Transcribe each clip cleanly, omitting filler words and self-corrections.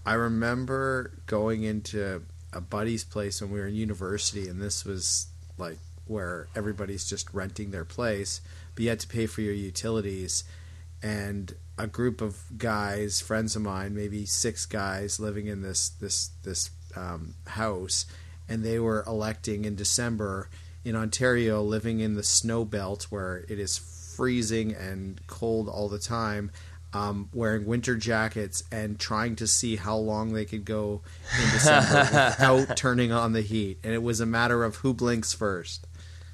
I remember going into a buddy's place when we were in university, and this was like where everybody's just renting their place, but you had to pay for your utilities. And a group of guys, friends of mine, maybe 6 guys living in this house, and they were electing in December in Ontario, living in the snow belt where it is freezing and cold all the time, wearing winter jackets and trying to see how long they could go in December without turning on the heat. And it was a matter of who blinks first.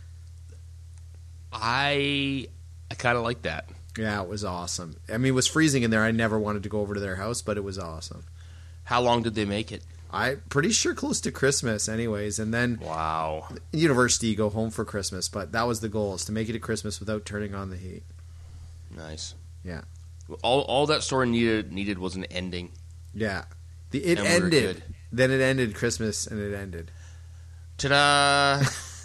I kind of like that. Yeah, it was awesome. I mean, it was freezing in there. I never wanted to go over to their house, but it was awesome. How long did they make it? I'm pretty sure close to Christmas anyways. And then Wow. University, you go home for Christmas. But that was the goal, is to make it to Christmas without turning on the heat. Nice. Yeah. All that story needed was an ending. Yeah. It And we were ended. good. Then it ended Christmas, and it ended. Ta-da!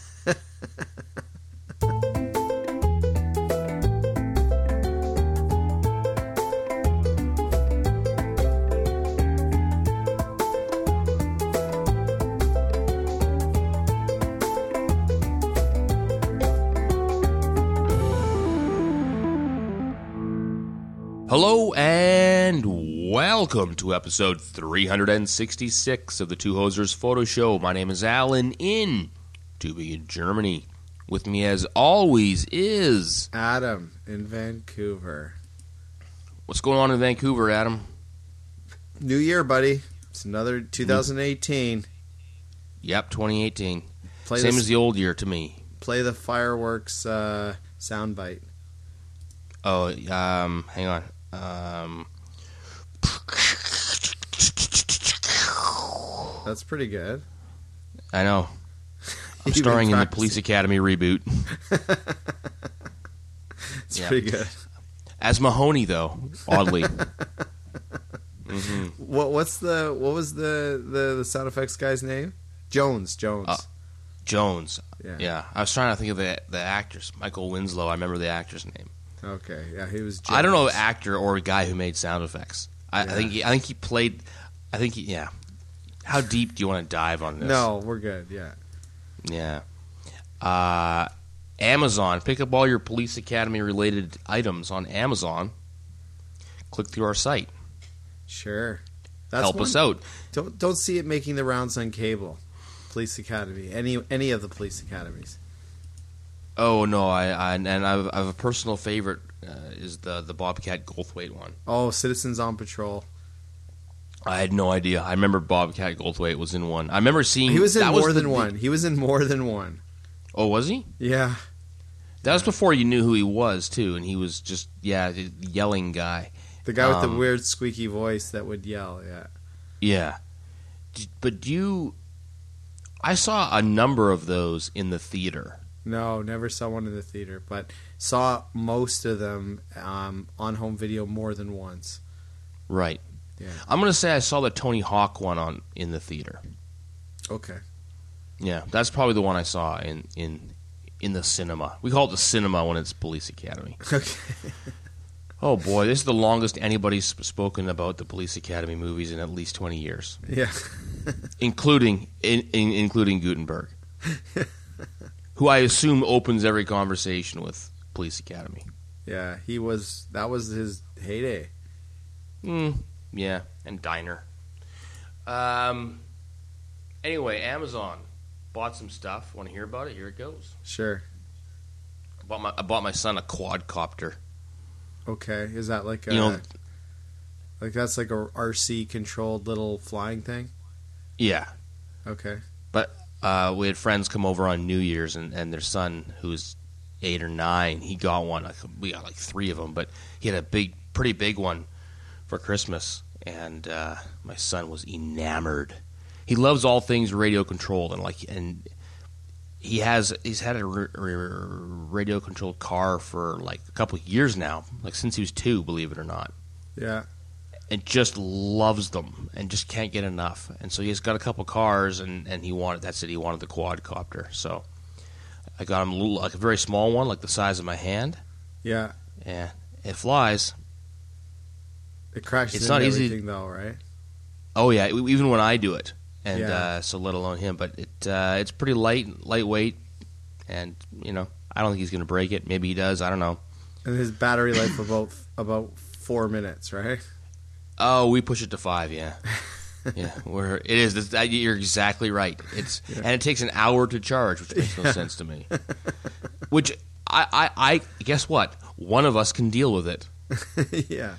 Hello and welcome to episode 366 of the Two Hosers Photo Show. My name is Alan in Tübingen, Germany. With me as always is... Adam in Vancouver. What's going on in Vancouver, Adam? New year, buddy. It's another 2018. Yep, 2018. Same as the old year to me. Play the fireworks soundbite. Oh, hang on. That's pretty good. I know. I'm You've starring been in the practicing. Police Academy reboot. It's Yeah. pretty good. As Mahoney, though, oddly. What was the sound effects guy's name? Jones. Jones. Yeah. I was trying to think of the actors. Michael Winslow. I remember the actor's name. Okay. Yeah, he was. Jones. I don't know actor or a guy who made sound effects. I think he played. Yeah. How deep do you want to dive on this? No, we're good. Yeah. Yeah. Amazon. Pick up all your Police Academy related items on Amazon. Click through our site. Sure. Help us out. Don't see it making the rounds on cable. Police Academy. Any of the police academies. Oh no! I have a personal favorite. Is the Bobcat Goldthwait one. Oh, Citizens on Patrol. I had no idea. I remember Bobcat Goldthwait was in one. I remember seeing He was in that more than one. He was in more than one. Oh, was he? Yeah. That was before you knew who he was too, and he was just the yelling guy. The guy with the weird squeaky voice that would yell. Yeah. Yeah, but I saw a number of those in the theater. No, never saw one in the theater, but saw most of them on home video more than once. Right. Yeah. I'm gonna say I saw the Tony Hawk one in the theater. Okay. Yeah, that's probably the one I saw in the cinema. We call it the cinema when it's Police Academy. Okay. Oh boy, this is the longest anybody's spoken about the Police Academy movies in at least 20 years, Yeah. including Gutenberg, who I assume opens every conversation with Police Academy. Yeah. That was his heyday. Yeah, and Diner. Anyway, Amazon bought some stuff. Want to hear about it? Here it goes. Sure. I bought my son a quadcopter. Okay. Is that like a like that's like a RC controlled little flying thing? Yeah, Okay. but we had friends come over on New Year's, and their son, who's 8 or 9, he got one. We got like 3 of them, but he had a pretty big one for Christmas, and my son was enamored. He loves all things radio controlled, and he's had a radio controlled car for like a couple of years now, like since he was 2, believe it or not. Yeah. And just loves them and just can't get enough. And so he's got a couple cars, and he wanted the quadcopter. So I got him like a very small one, like the size of my hand. Yeah. And it flies. It crashes It's into not easy- everything though, right? Oh yeah, even when I do it, and Yeah. so let alone him. But it's pretty lightweight, and I don't think he's going to break it. Maybe he does. I don't know. And his battery life about 4 minutes, right? Oh, we push it to 5. Yeah, yeah. It is. You're exactly right. And it takes an hour to charge, which makes no sense to me. Which I guess what? One of us can deal with it. Yeah.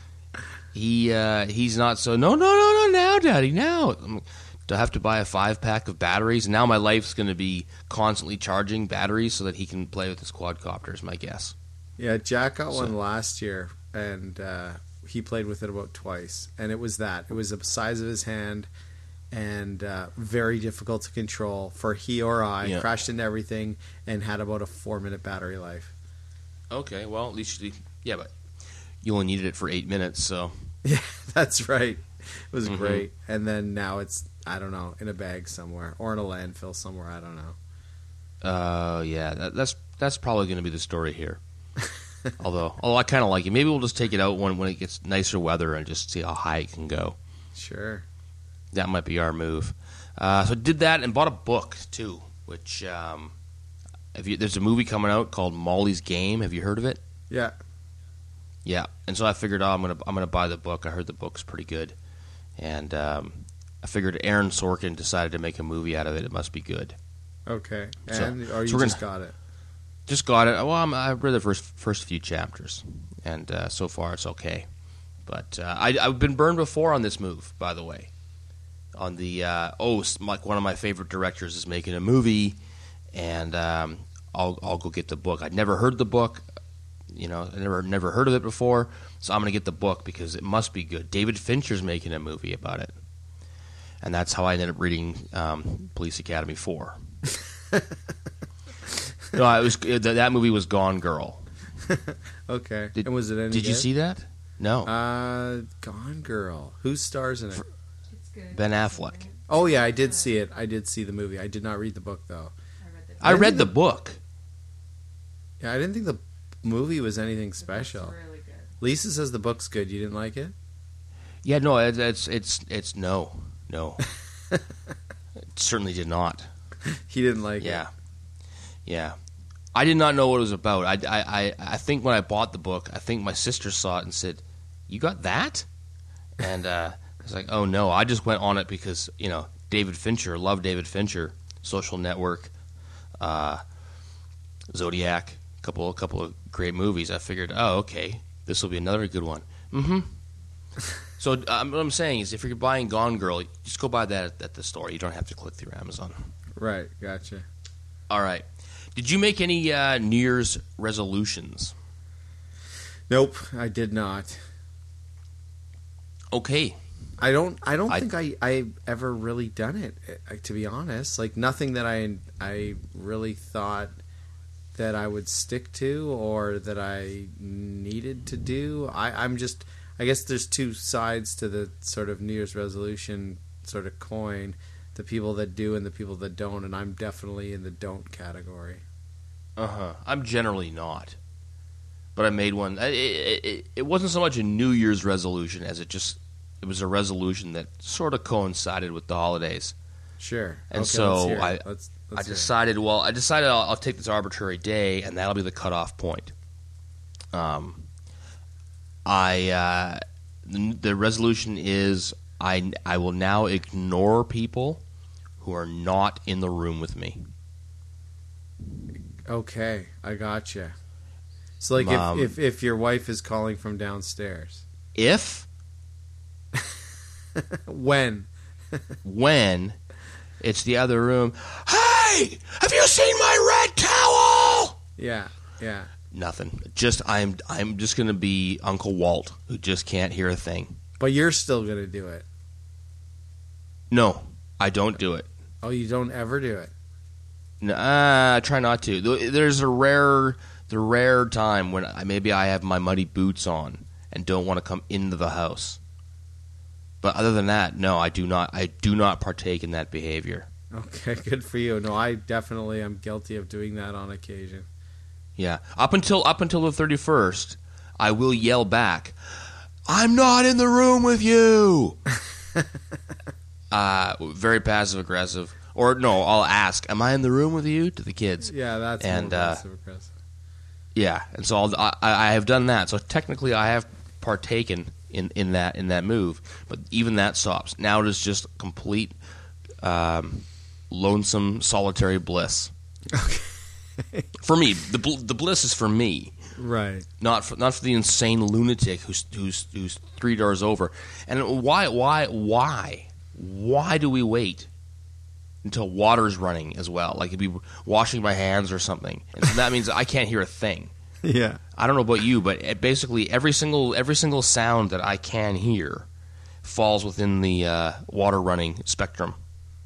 He's not so. No, now, Daddy, now. Do I have to buy a 5-pack of batteries? Now my life's going to be constantly charging batteries so that he can play with his quadcopter, is my guess. Yeah, Jack got one last year, and he played with it about twice. And it was that. It was the size of his hand and very difficult to control for he or I. Yeah. Crashed into everything and had about a 4-minute battery life. Okay, well, at least but you only needed it for 8 minutes, so. Yeah, that's right. It was great. And then now it's, I don't know, in a bag somewhere or in a landfill somewhere. I don't know. Yeah, that's probably going to be the story here. although I kind of like it. Maybe we'll just take it out when it gets nicer weather and just see how high it can go. Sure. That might be our move. So did that and bought a book too, which there's a movie coming out called Molly's Game. Have you heard of it? Yeah. Yeah, and so I figured, I'm gonna buy the book. I heard the book's pretty good, and I figured Aaron Sorkin decided to make a movie out of it. It must be good. Okay. So- And or you so we're just gonna- got it? Just got it. Well, I've read the first few chapters, and so far it's okay. But I've been burned before on this move, by the way. On the like one of my favorite directors is making a movie, and I'll go get the book. I'd never heard the book. I never heard of it before, so I'm going to get the book because it must be good. David Fincher's making a movie about it, and that's how I ended up reading Police Academy 4. No, it was that movie was Gone Girl. Okay. Did- and was it any Did you good? see that? No, Gone Girl. Who stars in it? It's good. Ben Affleck. Oh yeah, I did see it. I did see the movie. I did not read the book though. I read the book. Yeah, I didn't think the movie was anything special. Really good. Lisa says the book's good. You didn't like it? Yeah, no, it's no. It certainly did not. He didn't like Yeah, yeah. I did not know what it was about. I think when I bought the book, I think my sister saw it and said, "You got that?" And I was like, "Oh no!" I just went on it because David Fincher, love David Fincher, Social Network, Zodiac, couple of great movies. I figured, oh okay, this will be another good one. Mm-hmm. So what I'm saying is, if you're buying Gone Girl, just go buy that at the store. You don't have to click through Amazon. it. Right, gotcha. All right. Did you make any New Year's resolutions? Nope, I did not. Okay. I don't I- think I ever really done it, to be honest. Like nothing that I really thought that I would stick to or that I needed to do. I guess there's two sides to the sort of New Year's resolution sort of coin. The people that do and the people that don't, and I'm definitely in the don't category. I'm generally not. But I made one. It wasn't so much a New Year's resolution as it was a resolution that sort of coincided with the holidays. Sure. And Okay, so let's hear it. I Let's hear it. decided I'll take this arbitrary day, and that'll be the cutoff point. The resolution is I will now ignore people who are not in the room with me. Okay, I gotcha. So like if your wife is calling from downstairs, If when? when it's the other room, hey, have you seen my red towel? Yeah. Nothing. Just I'm just gonna be Uncle Walt who just can't hear a thing. But you're still gonna do it. No, I don't do it. Oh, you don't ever do it. I try not to. There's the rare time when maybe I have my muddy boots on and don't want to come into the house. But other than that, no, I do not. I do not partake in that behavior. Okay, good for you. No, I definitely am guilty of doing that on occasion. Yeah, up until the 31st, I will yell back, "I'm not in the room with you." Very passive aggressive. Or no, I'll ask, "Am I in the room with you?" to the kids. Yeah, that's and more passive aggressive. Yeah, and so I have done that. So technically, I have partaken in that move, but even that stops. Now it is just complete lonesome, solitary bliss. Okay. For me, the bliss is for me. Right. Not for the insane lunatic who's 3 doors over. And why do we wait until water's running as well? Like, it'd be washing my hands or something, and so that means I can't hear a thing. Yeah. I don't know about you, but basically every single sound that I can hear falls within the water running spectrum.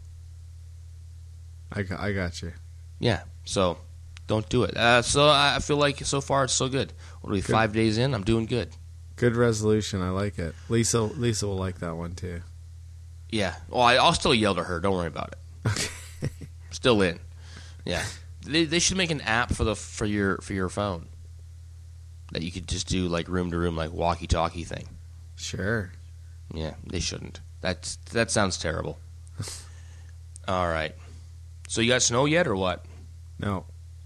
I got you. Yeah. So don't do it. So I feel like so far it's so good. What are we, 5 days in? I'm doing good. Good resolution. I like it. Lisa will like that one too. Yeah. Well, I'll still yell to her. Don't worry about it. Okay. Still in. Yeah. They should make an app for your phone that you could just do like room to room, like walkie-talkie thing. Sure. Yeah, they shouldn't. That sounds terrible. All right. So you got snow yet or what? No,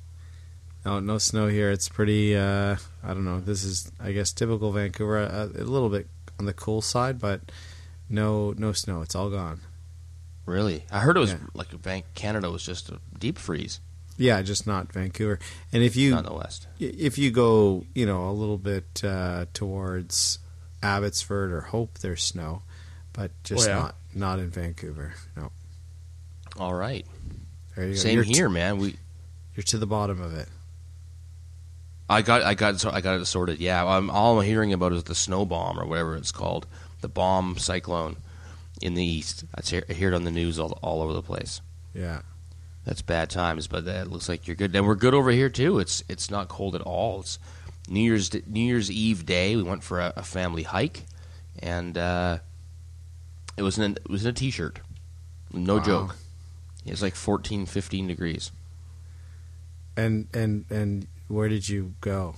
no snow here. It's pretty. I don't know. This is, I guess, typical Vancouver. A little bit on the cool side, but no snow. It's all gone. Really? I heard it was like Canada was just a deep freeze. Yeah, just not Vancouver. And if you not in the west, if you go, a little bit towards Abbotsford or Hope, there's snow, but just not in Vancouver. No. All right. There you go. Same here, man. You're to the bottom of it. I got it sorted. Yeah, all I'm hearing about is the snow bomb or whatever it's called, the bomb cyclone in the east. I hear it on the news all over the place. Yeah, that's bad times. But that looks like you're good, and we're good over here too. It's not cold at all. It's New Year's Eve day. We went for a family hike, and it was in a t-shirt. No joke. It's like 14, 15 degrees. And where did you go?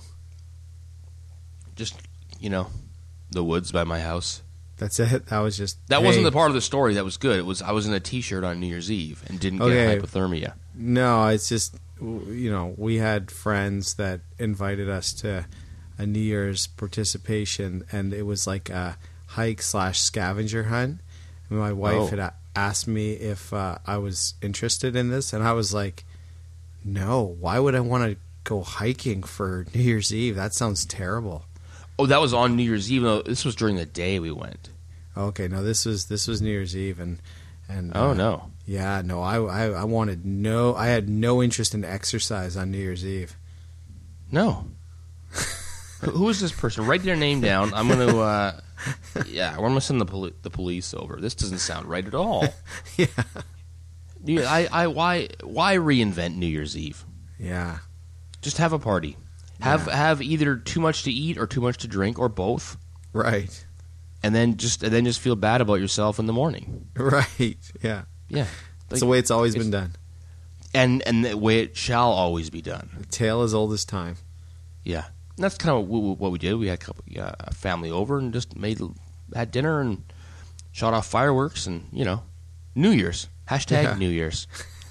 Just, the woods by my house. That's it? That was just... That wasn't the part of the story that was good. It was I was in a t-shirt on New Year's Eve and didn't get hypothermia. No, it's just, we had friends that invited us to a New Year's participation, and it was like a hike/scavenger hunt. And my wife had asked me if I was interested in this, and I was like, no, why would I want to go hiking for New Year's Eve? That sounds terrible. Oh, that was on New Year's Eve. No, this was during the day we went. Okay, no, this was New Year's Eve, and oh no, yeah, no, I wanted I had no interest in exercise on New Year's Eve. No. Who is this person? Write their name down. I'm going to, we're going to send the police over. This doesn't sound right at all. Yeah. Why reinvent New Year's Eve? Yeah. Just have a party. Have either too much to eat or too much to drink or both. Right. And then just feel bad about yourself in the morning. Right. Yeah. Yeah. That's the way it's always been done. And the way it shall always be done. A tale as old as time. Yeah. And that's kind of what we did. We had a family over and just had dinner and shot off fireworks and, New Year's. # New Year's.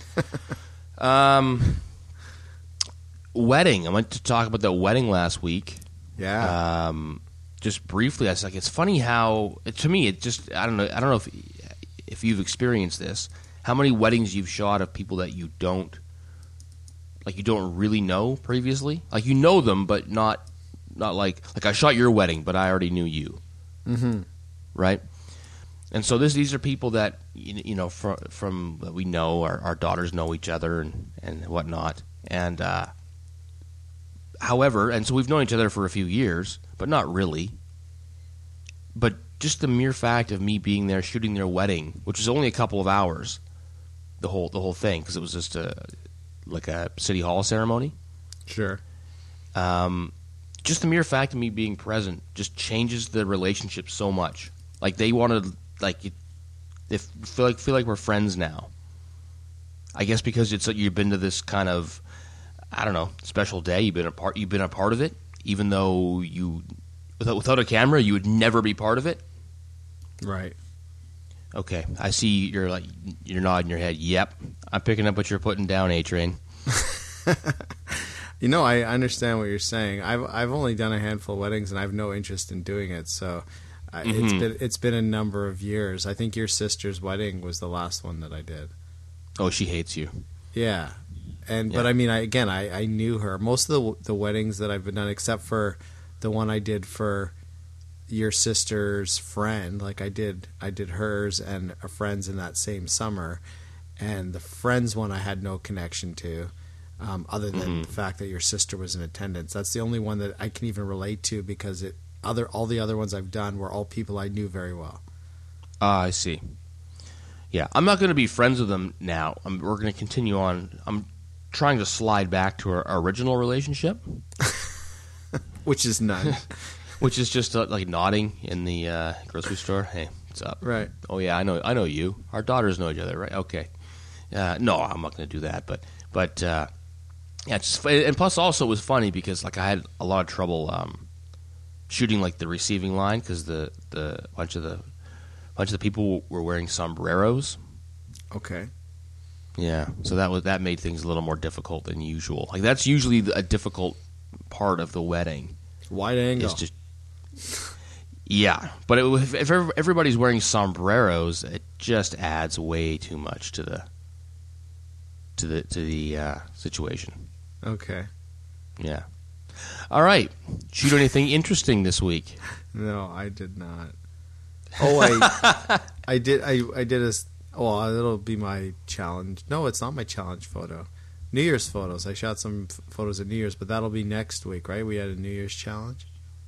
Wedding. I went to talk about that wedding last week. Yeah. Just briefly, I was like, it's funny how, to me, it just, I don't know if you've experienced this, how many weddings you've shot of people that you don't really know previously. Like, you know them, but not like I shot your wedding, but I already knew you. Mm-hmm. Right? And so these are people that, from that we know, our daughters know each other and whatnot. And, however, and so we've known each other for a few years, but not really. But just the mere fact of me being there shooting their wedding, which was only a couple of hours, the whole thing, because it was just like a city hall ceremony. Sure. Just the mere fact of me being present just changes the relationship so much. Like, they wanted, they feel like we're friends now. I guess because you've been to this kind of, I don't know, special day. You've been a part of it, even though without a camera, you would never be part of it. Right. Okay. I see you're nodding your head. Yep. I'm picking up what you're putting down, A-Train. I understand what you're saying. I've only done a handful of weddings, and I have no interest in doing it. So it's been a number of years. I think your sister's wedding was the last one that I did. Oh, she hates you. Yeah, but I mean, I knew her. Most of the weddings that I've been done, except for the one I did for your sister's friend, like I did hers and a friend's in that same summer, and the friend's one I had no connection to. Other than the fact that your sister was in attendance. That's the only one that I can even relate to because all the other ones I've done were all people I knew very well. I see. Yeah, I'm not going to be friends with them now. We're going to continue on. I'm trying to slide back to our original relationship. Which is none. Which is just like nodding in the grocery store. Hey, what's up? Right. Oh, yeah, I know you. Our daughters know each other, right? Okay. No, I'm not going to do that, but yeah, and plus also it was funny because like I had a lot of trouble shooting like the receiving line because the bunch of the people were wearing sombreros. Okay. Yeah, so that made things a little more difficult than usual. Like that's usually a difficult part of the wedding. Wide angle. It's just yeah, but if everybody's wearing sombreros, it just adds way too much to the situation. Okay. Yeah. All right. Shoot anything interesting this week? No, I did not. Oh, I did. I did a. Well, it'll be my challenge. No, it's not my challenge photo. New Year's photos. I shot some photos at New Year's, but that'll be next week, right? We had a New Year's challenge.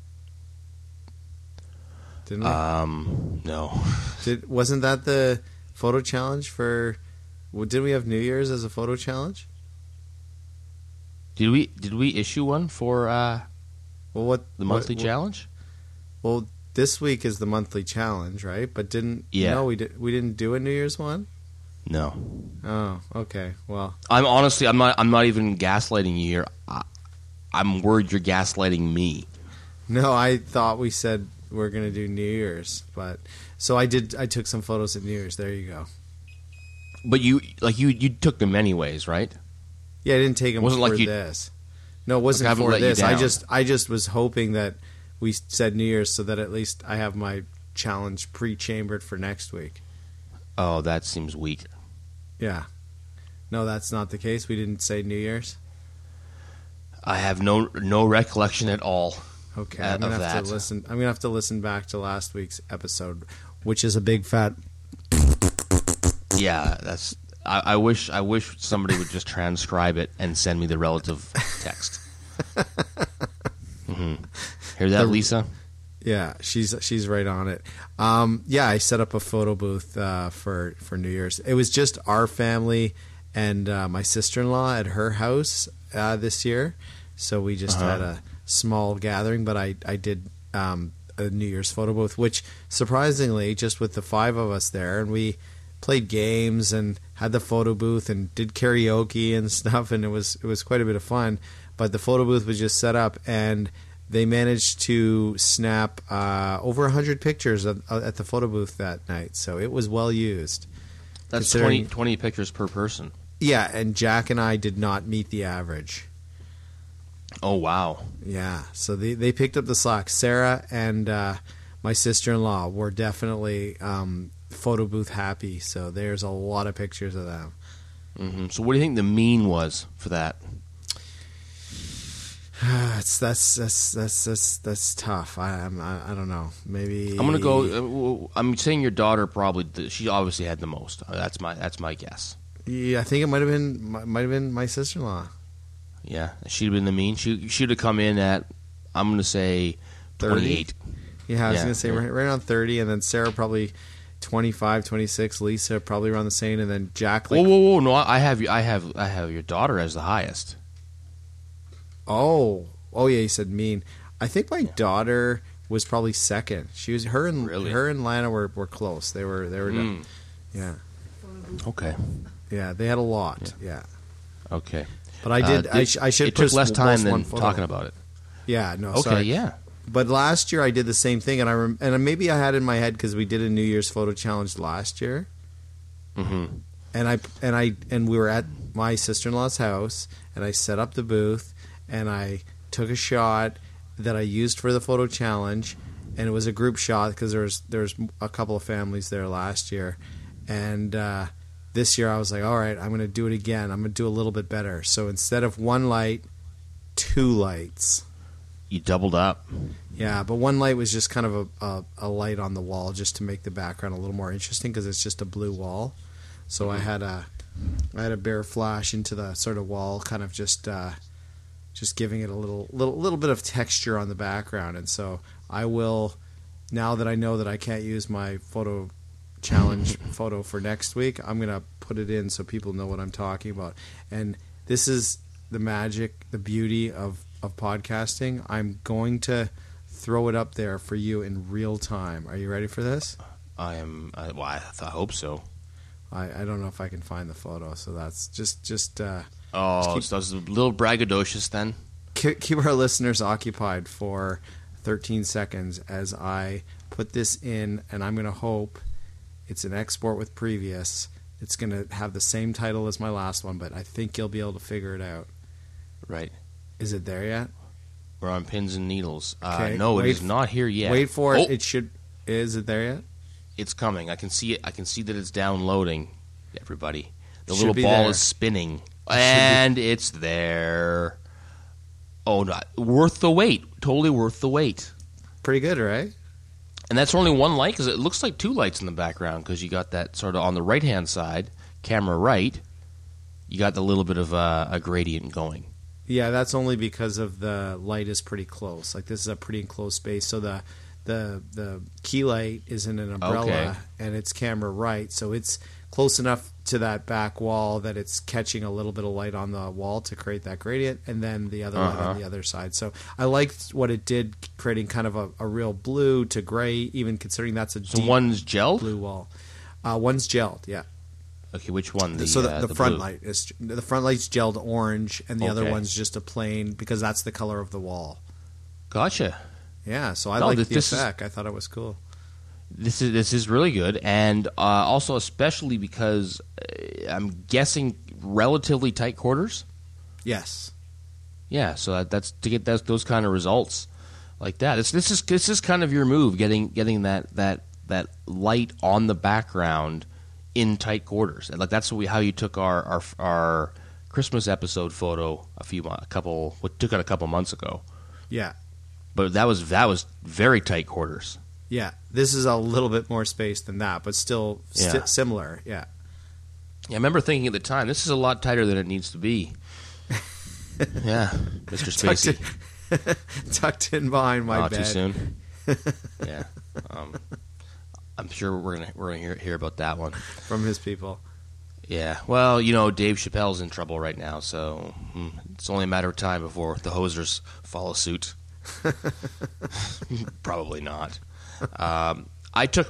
Didn't we? No. Wasn't that the photo challenge for? Did we have New Year's as a photo challenge? Did we issue one for the monthly challenge? Well, this week is the monthly challenge, right? But we didn't do a New Year's one? No. Oh, okay. Well, I'm not even gaslighting you here. I'm worried you're gaslighting me. No, I thought we said we're going to do New Year's, but so I took some photos at New Year's. There you go. But you took them anyways, right? Yeah, I didn't take them this. No, it wasn't for this. I just was hoping that we said New Year's so that at least I have my challenge pre-chambered for next week. Oh, that seems weak. Yeah. No, that's not the case. We didn't say New Year's. I have no recollection at all. Okay, I'm gonna have to listen. I'm gonna have to listen back to last week's episode, which is a big fat. Yeah, that's. I wish somebody would just transcribe it and send me the relative text. Mm-hmm. Hear that, Lisa? Yeah, she's right on it. Yeah, I set up a photo booth for New Year's. It was just our family and my sister-in-law at her house this year, so we just had a small gathering. But I did a New Year's photo booth, which surprisingly, just with the 5 of us there, and we played games and had the photo booth and did karaoke and stuff, and it was quite a bit of fun. But the photo booth was just set up, and they managed to snap over 100 pictures at the photo booth that night, so it was well used. That's 20 pictures per person. Yeah, and Jack and I did not meet the average. Oh, wow. Yeah, so they picked up the slack. Sarah and my sister-in-law were definitely photo booth happy, so there's a lot of pictures of them. Mm-hmm. So what do you think the mean was for that? That's tough. I don't know. Maybe I'm gonna go. I'm saying your daughter probably. She obviously had the most. That's my guess. Yeah, I think it might have been my sister-in-law. Yeah, she'd have been the mean. She'd have come in at, I'm gonna say 28. Yeah, I was gonna say right around 30, and then Sarah probably 25, 26. Lisa probably around the same, and then Jack. Whoa! No, I have your daughter as the highest. Oh yeah, you said mean. I think my daughter was probably second. She was her and Lana were close. They were done. Yeah. Okay. Yeah, they had a lot. Yeah. Okay. But I did. I should. It took less time than talking about it. Yeah. No. Okay. Sorry. Yeah. But last year I did the same thing, and and maybe I had it in my head because we did a New Year's photo challenge last year. Mm-hmm. And we were at my sister-in-law's house, and I set up the booth, and I took a shot that I used for the photo challenge, and it was a group shot because there's a couple of families there last year, and this year I was like, all right, I'm going to do it again. I'm going to do a little bit better. So instead of one light, 2 lights. You doubled up. Yeah, but one light was just kind of a light on the wall just to make the background a little more interesting because it's just a blue wall. So I had a bare flash into the sort of wall, kind of just giving it a little bit of texture on the background. And so I will, now that I know that I can't use my photo challenge photo for next week, I'm going to put it in so people know what I'm talking about. And this is the magic, the beauty of podcasting. I'm going to throw it up there for you in real time. Are you ready for this? I hope so. I don't know if I can find the photo, so that's just so it's a little braggadocious then. Keep our listeners occupied for 13 seconds as I put this in, and I'm going to hope it's an export with previous. It's going to have the same title as my last one, but I think you'll be able to figure it out. Right. Is it there yet? We're on pins and needles. Okay, No, it is not here yet. Wait for it. It should. Is it there yet? It's coming. I can see it. I can see that it's downloading. Everybody, the Should little ball there. is spinning, and it's there. Oh, not worth the wait. Totally worth the wait. Pretty good, right? And that's only one light because it looks like 2 lights in the background because you got that sort of on the right-hand side, camera right. You got the little bit of a gradient going. Yeah, that's only because of the light is pretty close. Like this is a pretty enclosed space, so the key light is in an umbrella and it's camera right, so it's close enough to that back wall that it's catching a little bit of light on the wall to create that gradient, and then the other light on the other side. So I liked what it did, creating kind of a real blue to gray, even considering that's a deep one's gelled? blue wall. One's gelled, yeah. Okay, which one? The front light is the front light's gelled orange, and the other one's just a plain because that's the color of the wall. Gotcha. Yeah, so I liked the effect. I thought it was cool. This is really good, and also especially because I'm guessing relatively tight quarters. Yes. Yeah, so that's to get those kind of results like that. This is kind of your move, getting that light on the background in tight quarters. Like that's how you took our Christmas episode photo took it a couple months ago. Yeah. But that was very tight quarters. Yeah, this is a little bit more space than that, but still similar. Yeah. Yeah, I remember thinking at the time, this is a lot tighter than it needs to be. Yeah, Mr. Spacey. Tucked in behind my Not bed. too soon. Yeah, I'm sure we're gonna hear about that one from his people. Yeah, well, Dave Chappelle's in trouble right now, so it's only a matter of time before the hosers follow suit. Probably not. I took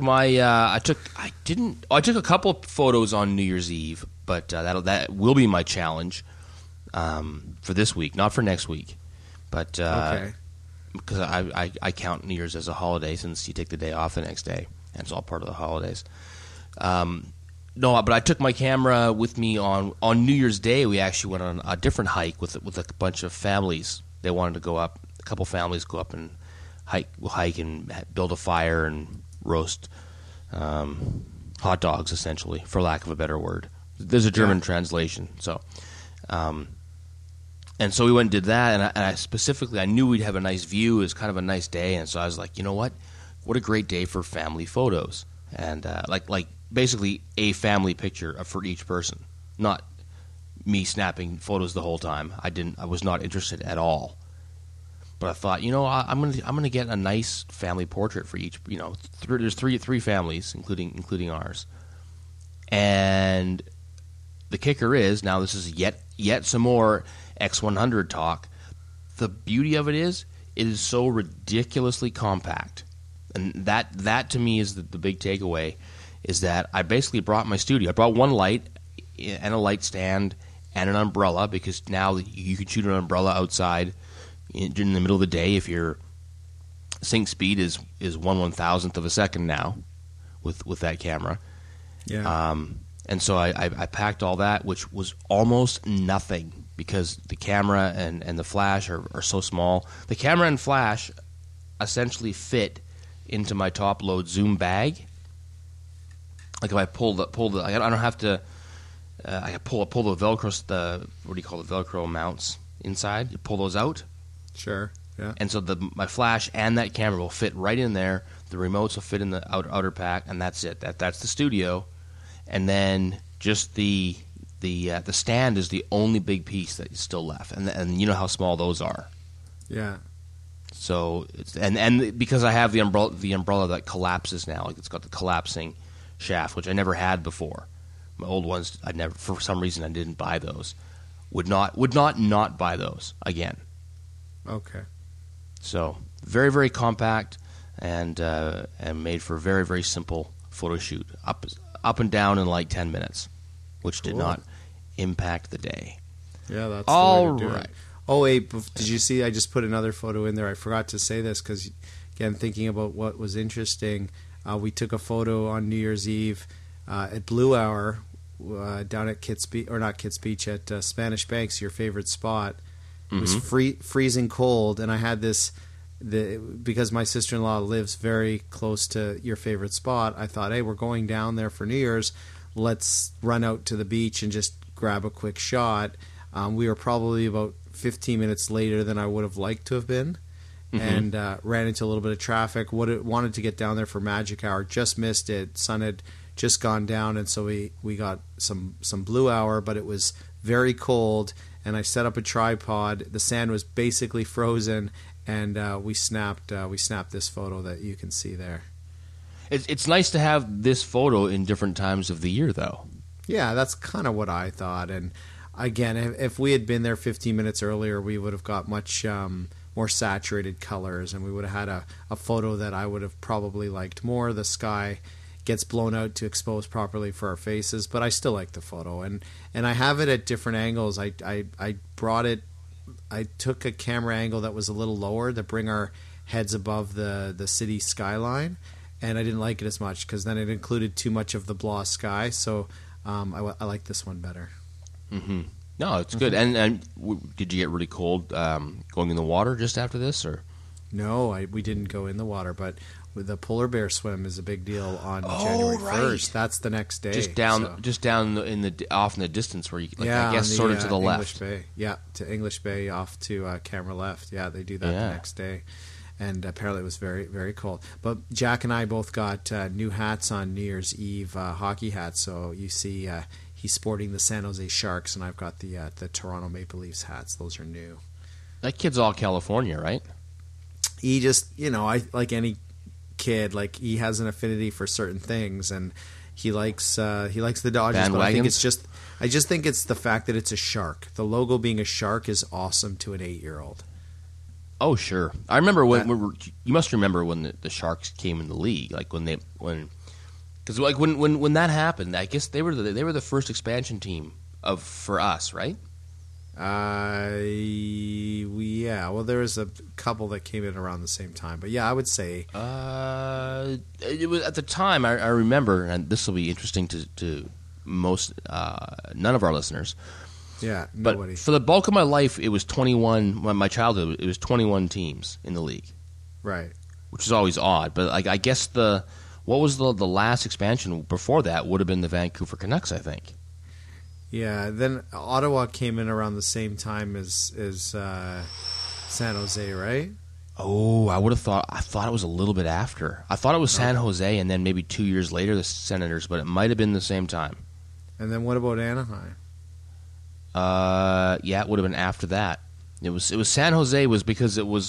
a couple of photos on New Year's Eve, but that will be my challenge for this week, not for next week. But okay. Because I count New Year's as a holiday since you take the day off the next day, and it's all part of the holidays. No, but I took my camera with me on New Year's Day. We actually went on a different hike with a bunch of families. They wanted to go up. A couple families go up and hike and build a fire and roast hot dogs, essentially, for lack of a better word. There's a German translation. So, and so we went and did that, and I specifically, I knew we'd have a nice view. It was kind of a nice day, and so I was like, you know what a great day for family photos. And like basically a family picture for each person, not me snapping photos the whole time. I was not interested at all. But I thought, I'm gonna get a nice family portrait for each. There's three families, including ours. And the kicker is, now this is yet some more X100 talk. The beauty of it is so ridiculously compact, and that to me is the big takeaway. Is that I basically brought my studio. I brought one light and a light stand and an umbrella, because now you can shoot an umbrella outside in the middle of the day if you're sync speed is 1/1000th of a second now with that camera. Yeah. And so I packed all that, which was almost nothing because the camera and the flash are so small. The camera and flash essentially fit into my top load zoom bag. Like if I pull the I don't have to. I can pull the Velcro, what do you call the Velcro mounts inside? You pull those out. Sure. Yeah. And so my flash and that camera will fit right in there. The remotes will fit in the outer pack, and that's it. That's the studio. And then just the stand is the only big piece that is still left, and you know how small those are. Yeah. So and because I have the umbrella that collapses now, like it's got the collapsing shaft, which I never had before. My old ones, for some reason I didn't buy those. Would not buy those again. Okay. So very, very compact and made for a very, very simple photo shoot. Up and down in like 10 minutes, which did not impact the day. Yeah, that's all the way to do right. It. Oh, wait, did you see? I just put another photo in there. I forgot to say this because, again, thinking about what was interesting, we took a photo on New Year's Eve at Blue Hour down at Kitts Beach, or not Kitts Beach, at Spanish Banks, your favorite spot. It was freezing cold, and I had this. Because my sister-in-law lives very close to your favorite spot, I thought, hey, we're going down there for New Year's. Let's run out to the beach and just grab a quick shot. We were probably about 15 minutes later than I would have liked to have been, and ran into a little bit of traffic. Wanted to get down there for magic hour, just missed it. Sun had just gone down, and so we got some blue hour, but it was very cold, and I set up a tripod. The sand was basically frozen, and we snapped this photo that you can see there. It's nice to have this photo in different times of the year, though. Yeah, that's kind of what I thought. And again, if we had been there 15 minutes earlier, we would have got much more saturated colors, and we would have had a photo that I would have probably liked more. The sky gets blown out to expose properly for our faces, but I still like the photo. And I have it at different angles. I brought it. I took a camera angle that was a little lower to bring our heads above the city skyline, and I didn't like it as much because then it included too much of the blah sky. So I like this one better. Mm-hmm. No, it's good. And did you get really cold going in the water just after this, or? No, we didn't go in the water, but the polar bear swim is a big deal on January 1st. That's the next day. Just down off in the distance where you, I guess, sort of to the English left. Bay. Yeah, to English Bay, off to camera left. Yeah, they do that the next day. And apparently it was very, very cold. But Jack and I both got new hats on New Year's Eve, hockey hats. So you see he's sporting the San Jose Sharks, and I've got the Toronto Maple Leafs hats. Those are new. That kid's all California, right? He just, I like any kid, like he has an affinity for certain things, and he likes the Dodgers. But I just think it's the fact that it's a shark. The logo being a shark is awesome to an 8-year-old. Oh sure, I remember when you must remember when the Sharks came in the league, like when that happened. I guess they were the first expansion team for us, right? Yeah. Well, there was a couple that came in around the same time, but yeah, I would say it was at the time. I remember, and this will be interesting to most none of our listeners. Yeah, nobody. But for the bulk of my life, it was 21. My childhood, it was 21 teams in the league, right? Which is always odd. But I guess what was the last expansion before that would have been the Vancouver Canucks, I think. Yeah, then Ottawa came in around the same time as San Jose, right? Oh, I thought it was a little bit after. I thought it was San Jose, and then maybe 2 years later the Senators, but it might have been the same time. And then what about Anaheim? Yeah, it would have been after that. It was San Jose was because that was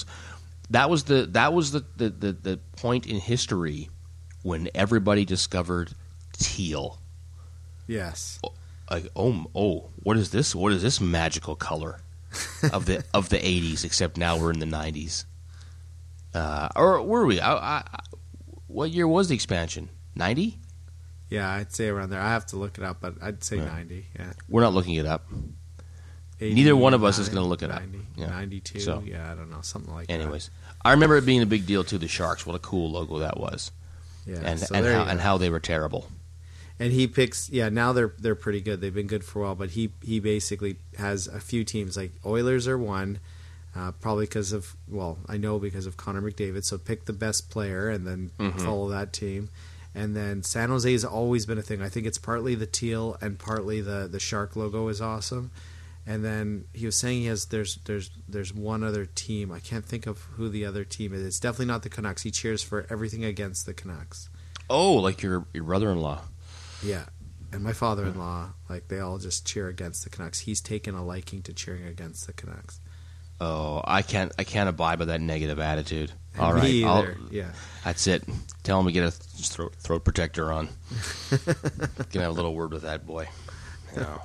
the point in history when everybody discovered teal. Yes. Like what is this? What is this magical color of the 80s? Except now we're in the 90s. Or were we? What year was the expansion? 90? Yeah, I'd say around there. I have to look it up, but I'd say 90. Yeah. We're not looking it up. Neither one of us is going to look it up. 92, So, I don't know, something like that. anyways, I remember it being a big deal too. The Sharks, what a cool logo that was, Yeah, and how they were terrible. And he picks, now they're pretty good. They've been good for a while, but he basically has a few teams. Like Oilers are one, probably because of because of Connor McDavid. So pick the best player and then follow that team. And then San Jose has always been a thing. I think it's partly the teal and partly the shark logo is awesome. And then he was saying there's one other team. I can't think of who the other team is. It's definitely not the Canucks. He cheers for everything against the Canucks. Oh, like your brother-in-law. Yeah, and my father-in-law, like they all just cheer against the Canucks. He's taken a liking to cheering against the Canucks. Oh, I can't abide by that negative attitude. And All right, me either. Yeah, that's it. Tell him to get a throat protector on. Gonna have a little word with that boy. No.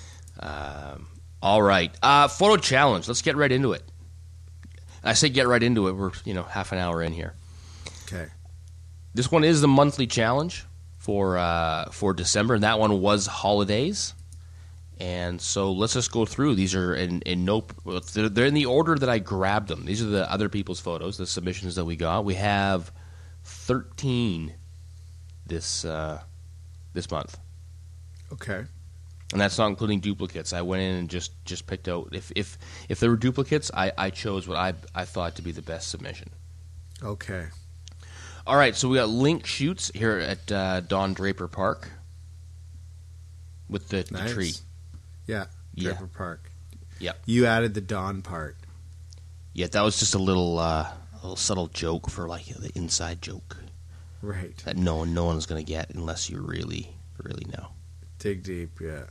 All right, photo challenge. Let's get right into it. I say get right into it. We're half an hour in here. Okay. This one is the monthly challenge for December, and that one was holidays. And so let's just go through. These are they're in the order that I grabbed them. These are the other people's photos, the submissions that we got. We have 13 this month. Okay. And that's not including duplicates. I went in and just picked out if there were duplicates, I chose what I thought to be the best submission. Okay. All right, so we got link shoots here at Don Draper Park with the tree. Yeah, Draper Park. Yep. You added the Don part. Yeah, that was just a little subtle joke for like the inside joke. Right. That no one's going to get unless you really, really know. Dig deep, yeah.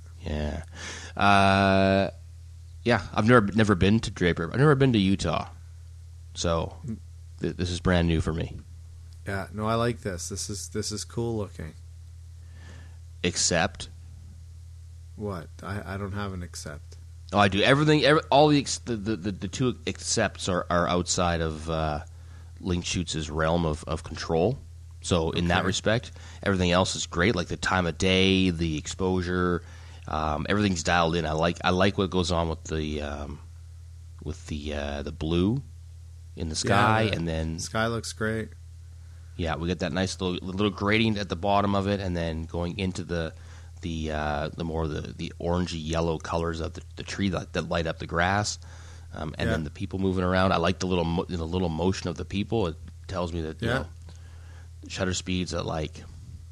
Yeah. Yeah, I've never been to Draper. I've never been to Utah. So this is brand new for me. Yeah, no, I like this. This is cool looking. Except what? I don't have an except. Oh, I do. All the two excepts are outside of Link Shoots' realm of control. So in that respect, everything else is great. Like the time of day, the exposure, everything's dialed in. I like what goes on with the blue in the sky, and then sky looks great. Yeah, we get that nice little gradient at the bottom of it, and then going into the more the orangey yellow colors of the tree that light up the grass, and then the people moving around. I like the little motion of the people. It tells me that shutter speeds at like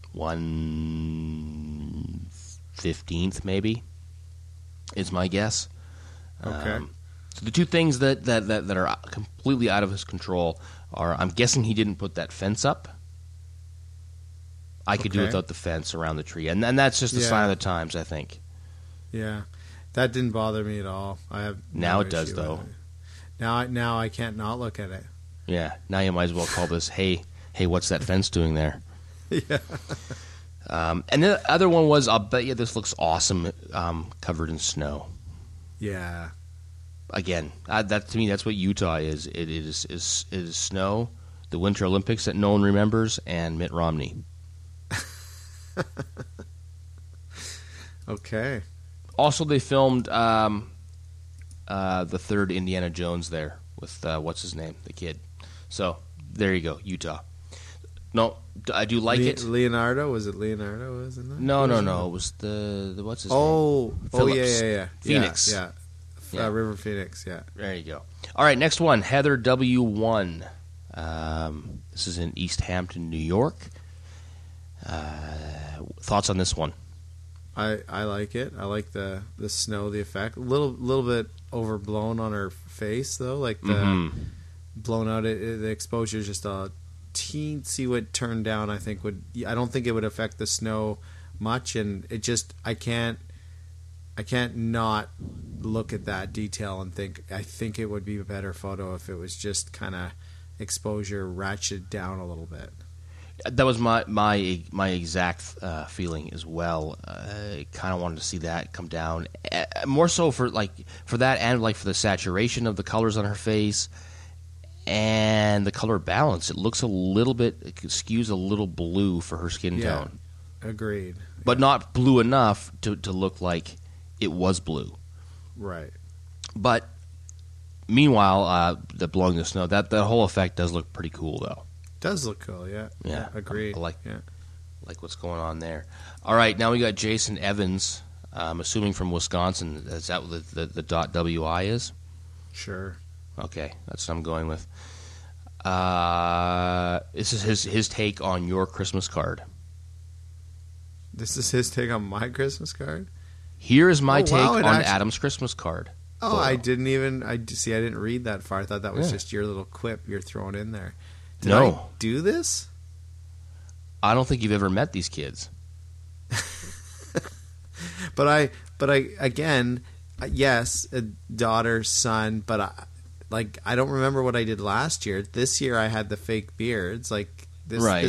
1/15 maybe is my guess. Okay. So the two things that are completely out of his control are, I'm guessing he didn't put that fence up. I could do without the fence around the tree, and that's just a sign of the times, I think. Yeah, that didn't bother me at all. I have now it does though. Now I can't not look at it. Yeah, now you might as well call this, hey, what's that fence doing there? Yeah. And the other one was, I'll bet you this looks awesome, covered in snow. Yeah. Again, that to me, that's what Utah is. It is snow, the Winter Olympics that no one remembers, and Mitt Romney. Okay. Also, they filmed the third Indiana Jones there with what's his name, the kid. So there you go, Utah. No, I do like it. Leonardo, was it Leonardo? Wasn't it? No. It was the what's his name? Phillips. Yeah. Phoenix. Yeah. River Phoenix. Yeah. There you go. All right, next one, Heather W1. This is in East Hampton, New York. Thoughts on this one? I like it. I like the snow, the effect. A little bit overblown on her face though, like the blown out. The exposure is just a teensy would turn down. I don't think it would affect the snow much, and it just I can't not look at that detail and think I think it would be a better photo if it was just kind of exposure ratcheted down a little bit. That was my exact feeling as well. I kind of wanted to see that come down more so for that and like for the saturation of the colors on her face and the color balance. It looks it skews a little blue for her skin tone. Agreed. But not blue enough to look like it was blue. Right. But meanwhile, the blowing the snow, that whole effect does look pretty cool, though. Does look cool, yeah. Yeah, agreed. I like what's going on there. All right, now we got Jason Evans, I'm assuming from Wisconsin. Is that what the .wi is? Sure. Okay, that's what I'm going with. This is his take on your Christmas card. This is his take on my Christmas card? Here is my take on actually... Adam's Christmas card. Oh, photo. I didn't read that far. I thought that was just your little quip you're throwing in there. Did No. I do this? I don't think you've ever met these kids. But I again, yes, a daughter, son, but I don't remember what I did last year. This year I had the fake beards. Like this, Right.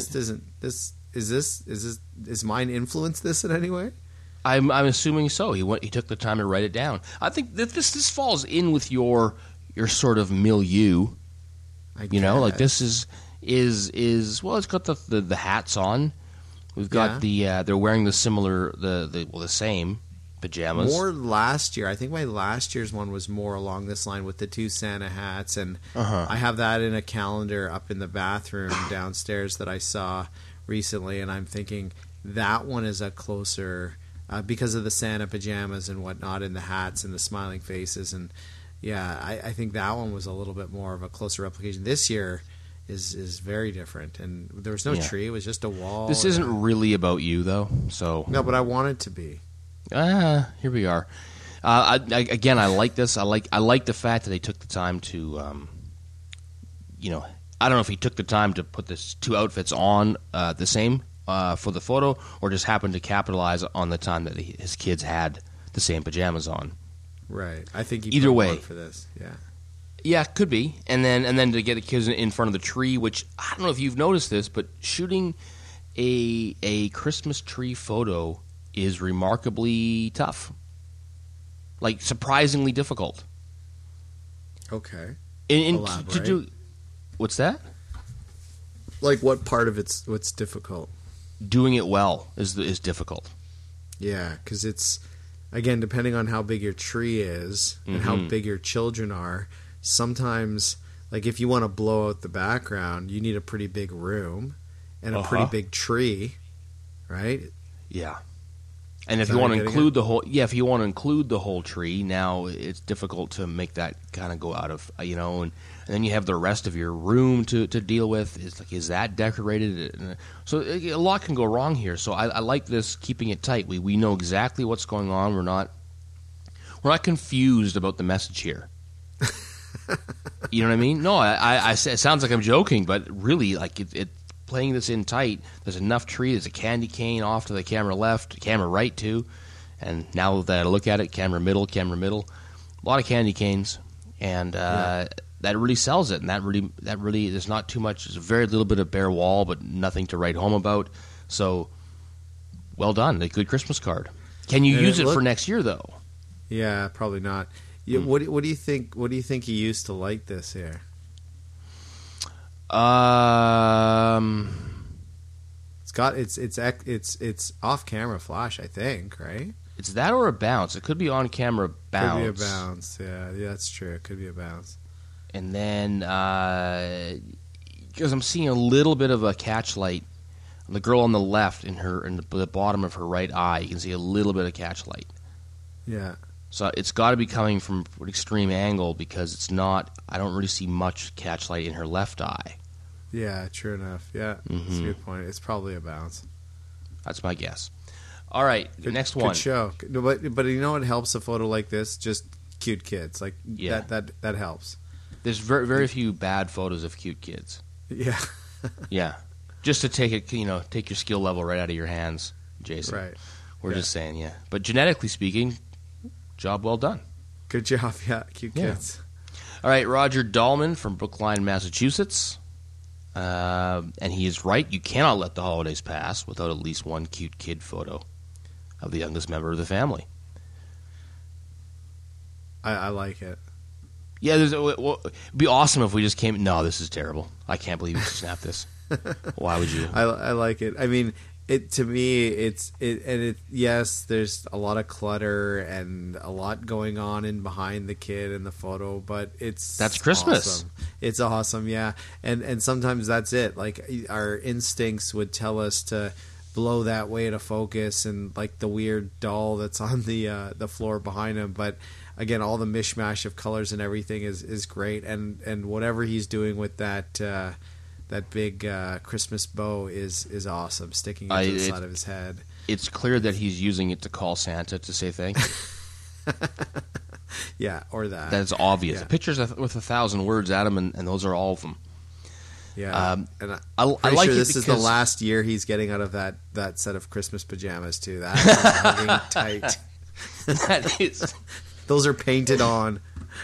Is mine influence this in any way? I'm assuming so. He took the time to write it down. I think that this falls in with your sort of milieu. You know, like this is well, it's got the hats on. We've got they're wearing the similar the same pajamas. More last year. I think my last year's one was more along this line with the two Santa hats, and I have that in a calendar up in the bathroom downstairs that I saw recently, and I'm thinking that one is a closer because of the Santa pajamas and whatnot, and the hats and the smiling faces, and I think that one was a little bit more of a closer replication. This year is very different, and there was no tree; it was just a wall. This isn't really about you, though. So no, but I want it to be. Here we are. Again, I like this. I like the fact that they took the time to, I don't know if he took the time to put this two outfits on the same for the photo, or just happened to capitalize on the time that his kids had the same pajamas on. Right. I think he either put way on for this. Yeah. Yeah, could be. And then to get the kids in front of the tree, which I don't know if you've noticed this, but shooting a Christmas tree photo is remarkably tough. Like surprisingly difficult. Okay. Elaborate. To do what's that? Like what part of what's difficult? Doing it well is difficult. Yeah, because it's again depending on how big your tree is and how big your children are. Sometimes, like if you want to blow out the background, you need a pretty big room and a pretty big tree, right? Yeah. And if you want to include if you want to include the whole tree, now it's difficult to make that kind of go out of, and then you have the rest of your room to deal with. It's like, is that decorated? So a lot can go wrong here. So I like this, keeping it tight. We know exactly what's going on. We're not confused about the message here. You know what I mean? No, it sounds like I'm joking, but really, like it playing this in tight. There's enough tree. There's a candy cane off to the camera left, camera right too, and now that I look at it, camera middle. A lot of candy canes, and that really sells it. And that really, there's not too much. There's a very little bit of bare wall, but nothing to write home about. So, well done. A good Christmas card. Can you use it for next year though? Yeah, probably not. Yeah, what do you think? What do you think he used to light this here? It's off camera flash, I think, right? It's that or a bounce. It could be on camera bounce. Could be a bounce. Yeah, that's true. It could be a bounce. And then because I'm seeing a little bit of a catch light, the girl on the left in the bottom of her right eye, you can see a little bit of catch light. Yeah. So it's got to be coming from an extreme angle because it's not. I don't really see much catch light in her left eye. Yeah, true enough. Yeah, that's a good point. It's probably a bounce. That's my guess. All right, next one. Good show. But you know what helps a photo like this? Just cute kids. Like that helps. There's very very few bad photos of cute kids. Yeah. Yeah. Just to take your skill level right out of your hands, Jason. Right. We're just saying, yeah. But genetically speaking, job well done. Good job, yeah. Cute kids. All right, Roger Dahlman from Brookline, Massachusetts. And he is right. You cannot let the holidays pass without at least one cute kid photo of the youngest member of the family. I like it. Yeah, it'd be awesome if we just came. No, this is terrible. I can't believe you snapped this. Why would you? I like it. I mean, it to me, yes, there's a lot of clutter and a lot going on in behind the kid in the photo, but that's Christmas. Awesome. It's awesome, yeah. And sometimes that's it. Like our instincts would tell us to blow that way to focus, and like the weird doll that's on the floor behind him. But again, all the mishmash of colors and everything is great, and whatever he's doing with that big Christmas bow is awesome, sticking into the side of his head. It's clear that he's using it to call Santa to say thank you. Yeah, or that. That's obvious. Yeah. Pictures with 1,000 words, Adam, and those are all of them. Yeah, and I like sure it this is the because- last year he's getting out of that set of Christmas pajamas too. That's hugging tight. That is. Those are painted on.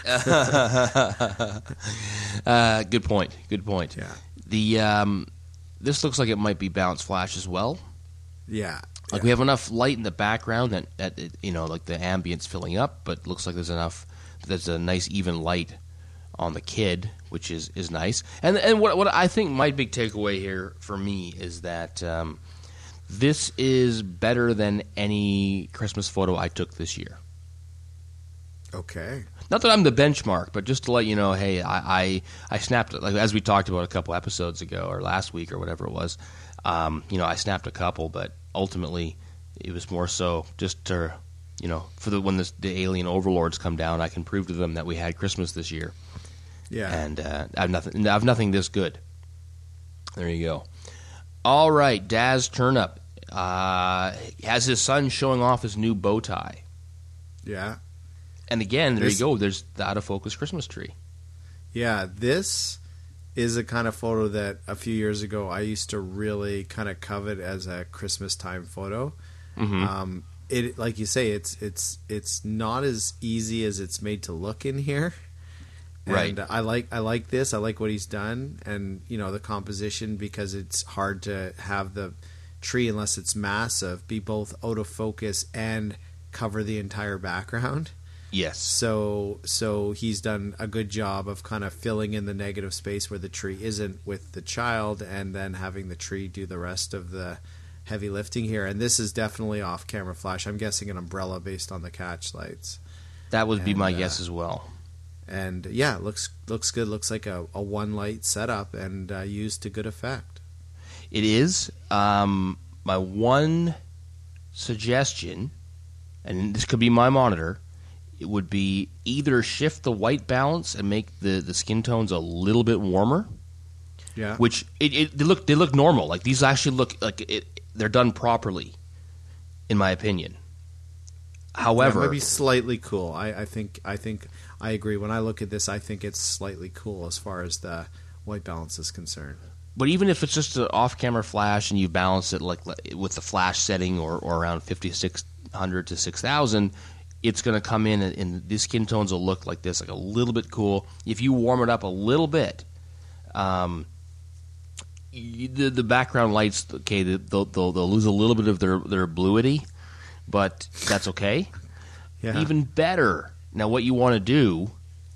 Good point. Good point. Yeah. The this looks like it might be bounce flash as well. Yeah. Like we have enough light in the background that like the ambience filling up, but looks like there's a nice even light on the kid, which is nice. And what I think my big takeaway here for me is that this is better than any Christmas photo I took this year. Okay. Not that I'm the benchmark, but just to let you know, hey, I snapped it, like as we talked about a couple episodes ago or last week or whatever it was. I snapped a couple, but ultimately it was more so just to, for when the alien overlords come down, I can prove to them that we had Christmas this year. Yeah. And I have nothing this good. There you go. All right, Daz Turnup has his son showing off his new bow tie. Yeah. And again, there you go. There's the out-of-focus Christmas tree. Yeah, this is a kind of photo that a few years ago I used to really kind of covet as a Christmas time photo. Mm-hmm. It, like you say, it's not as easy as it's made to look in here. Right. And I like this. I like what he's done, and the composition, because it's hard to have the tree, unless it's massive, be both out of focus and cover the entire background. Yes. So he's done a good job of kind of filling in the negative space where the tree isn't with the child, and then having the tree do the rest of the heavy lifting here. And this is definitely off-camera flash. I'm guessing an umbrella based on the catch lights. That would be my guess as well. And yeah, looks good. Looks like a one light setup and used to good effect. It is. My one suggestion, and this could be my monitor, it would be either shift the white balance and make the skin tones a little bit warmer. Yeah. Which they look normal. Like these actually look like they're done properly, in my opinion. However, maybe slightly cool. I think I agree. When I look at this, I think it's slightly cool as far as the white balance is concerned. But even if it's just an off-camera flash and you balance it like with the flash setting or around 5600 to 6000, it's going to come in and the skin tones will look like this, like a little bit cool. If you warm it up a little bit, the background lights, okay, they'll lose a little bit of their bluidity, but that's okay. Yeah. Even better. Now, what you want to do,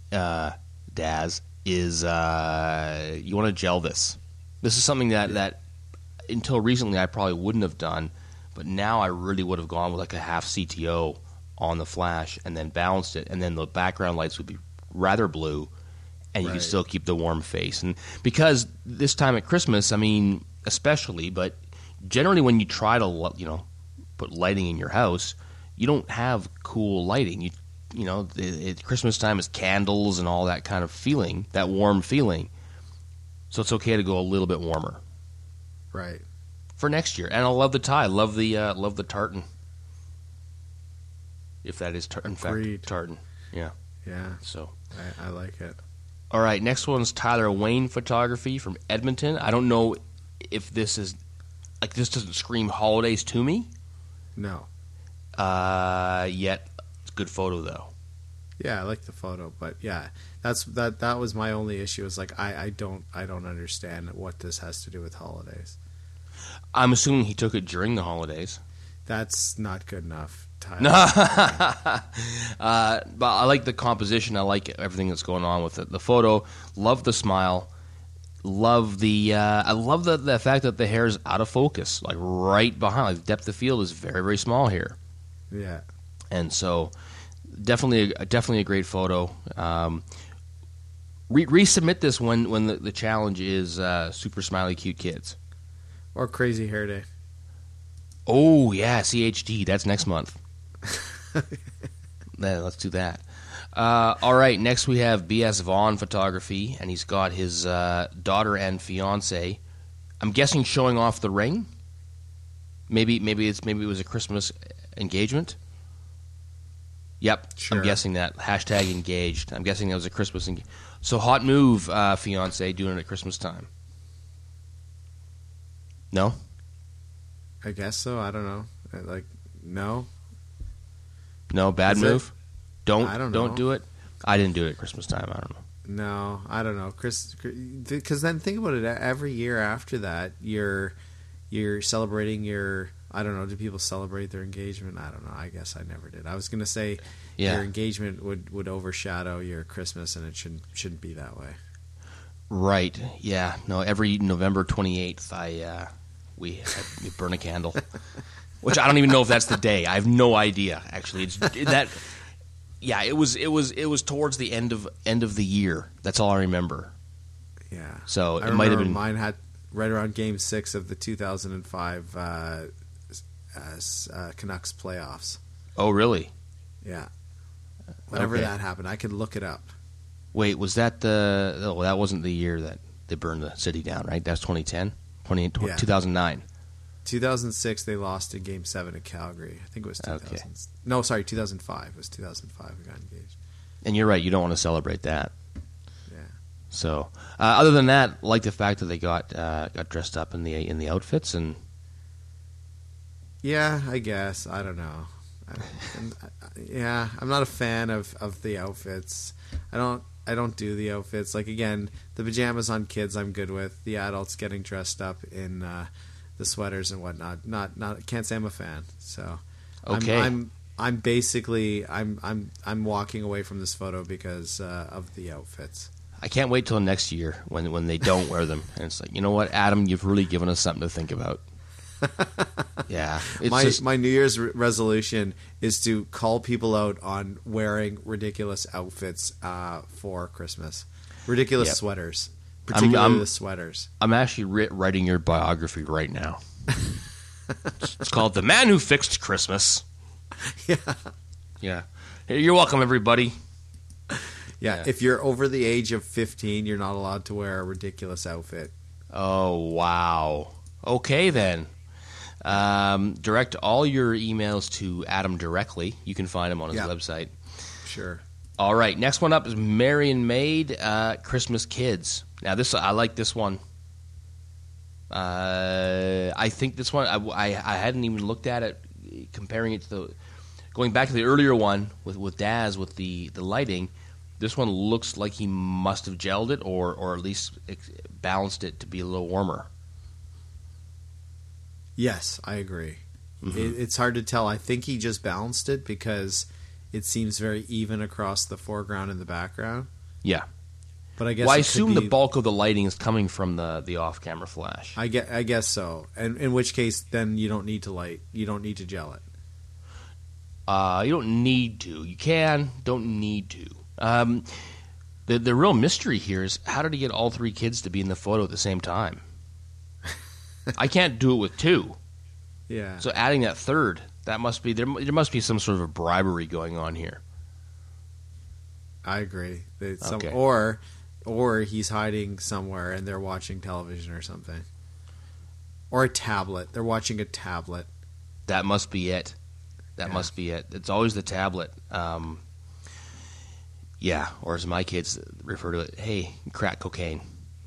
Daz, is you want to gel this. This is something that until recently I probably wouldn't have done, but now I really would have gone with like a half CTO on the flash and then balanced it, and then the background lights would be rather blue, and you can still keep the warm face. And because this time at Christmas, I mean, especially, but generally when you try to put lighting in your house, you don't have cool lighting. Christmas time is candles and all that kind of feeling, that warm feeling. So it's okay to go a little bit warmer. Right. For next year. And I love the tie. Love the tartan. If that is in fact tartan. Yeah. Yeah. So I like it. All right, next one's Tyler Wayne Photography from Edmonton. I don't know if this is this doesn't scream holidays to me. No. Yet it's a good photo though. Yeah, I like the photo, but yeah, that was my only issue. Is like I don't understand what this has to do with holidays. I'm assuming he took it during the holidays. That's not good enough. But I like the composition. I like everything that's going on with it. The photo, love the smile. love the fact that the hair is out of focus, like right behind. Like the depth of field is very, very small here. Yeah. And so definitely a great photo. Resubmit this when the challenge is super smiley cute kids. Or Crazy Hair Day. Oh yeah, CHD. That's next month. Let's do that. All right, next we have B.S. Vaughn Photography, and he's got his daughter and fiance. I'm guessing showing off the ring. Maybe it was a Christmas engagement. Yep, sure. I'm guessing that. Hashtag engaged. I'm guessing that was a Christmas engagement. So hot move, fiance, doing it at Christmas time. No? I guess so. I don't know. No. No, bad Is move? I don't know. Don't do it? I didn't do it at Christmas time. I don't know. No, I don't know. Because then think about it. Every year after that, you're celebrating your... I don't know. Do people celebrate their engagement? I don't know. I guess I never did. I was going to say your engagement would overshadow your Christmas, and it shouldn't be that way. Right. Yeah. No. Every November 28th, we burn a candle, which I don't even know if that's the day. I have no idea. Actually, it's that. Yeah. It was towards the end of the year. That's all I remember. Yeah. So it might have been. Mine had right around Game 6 of the 2005 Canucks playoffs. Oh, really? Yeah. Whenever that happened, I could look it up. Wait, was that that wasn't the year that they burned the city down, right? That's 2010? 2009. 2006, they lost in Game 7 at Calgary. I think it was 2000. Okay. No, sorry, 2005. It was 2005 we got engaged. And you're right, you don't want to celebrate that. Yeah. So, other than that, I like the fact that they got dressed up in the outfits and... Yeah, I guess. I don't know. I'm not a fan of the outfits. I don't do the outfits. Like, again, the pajamas on kids I'm good with. The adults getting dressed up in the sweaters and whatnot. Not can't say I'm a fan. So okay. I'm basically I'm walking away from this photo because of the outfits. I can't wait till next year when they don't wear them. And it's like, you know what, Adam, you've really given us something to think about. Yeah, my New Year's resolution is to call people out on wearing ridiculous outfits for Christmas, ridiculous sweaters, particularly the sweaters. I'm actually writing your biography right now. It's called "The Man Who Fixed Christmas." Yeah. You're welcome, everybody. Yeah, if you're over the age of 15, you're not allowed to wear a ridiculous outfit. Oh wow. Okay then. Direct all your emails to Adam directly. You can find him on his website. Sure. All right. Next one up is Marion Maid, Christmas Kids. Now I like this one. I think this one I hadn't even looked at it, comparing it to going back to the earlier one with Daz with the lighting. This one looks like he must have gelled it or at least balanced it to be a little warmer. Yes, I agree. Mm-hmm. It's hard to tell. I think he just balanced it because it seems very even across the foreground and the background. Yeah. But I guess I assume the bulk of the lighting is coming from the off-camera flash. I guess so. And in which case, then you don't need to light. You don't need to gel it. You don't need to. You can. Don't need to. The real mystery here is how did he get all three kids to be in the photo at the same time? I can't do it with two. Yeah. So adding that third, that must be there must be some sort of a bribery going on here. I agree. Okay. Or he's hiding somewhere and they're watching television or something. Or a tablet. They're watching a tablet. That must be it. That must be it. It's always the tablet. Yeah, or as my kids refer to it, hey, crack cocaine.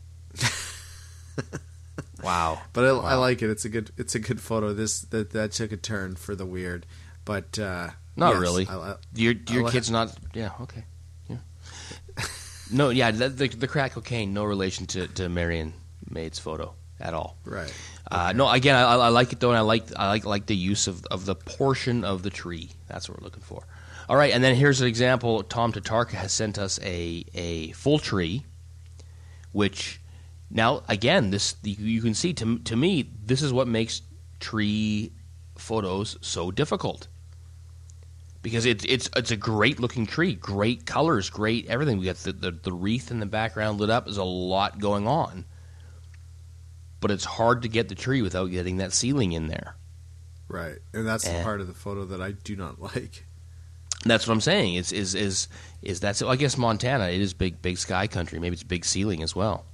Wow. But I like it. It's a good photo. That took a turn for the weird, but not really. Your kid's not. Yeah. Okay. Yeah. No. Yeah. The crack cocaine. No relation to Marion Maid's photo at all. Right. Okay. No. Again, I like it though, and I like the use of the portion of the tree. That's what we're looking for. All right, and then here's an example. Tom Tatarka has sent us a full tree, which Now, again, this you can see, to me, this is what makes tree photos so difficult. Because it's a great looking tree, great colors, great everything. We got the wreath in the background lit up. There's a lot going on, but it's hard to get the tree without getting that ceiling in there. Right, and that's the part of the photo that I do not like. That's what I'm saying. Is that's I guess Montana, it is big sky country. Maybe it's big ceiling as well.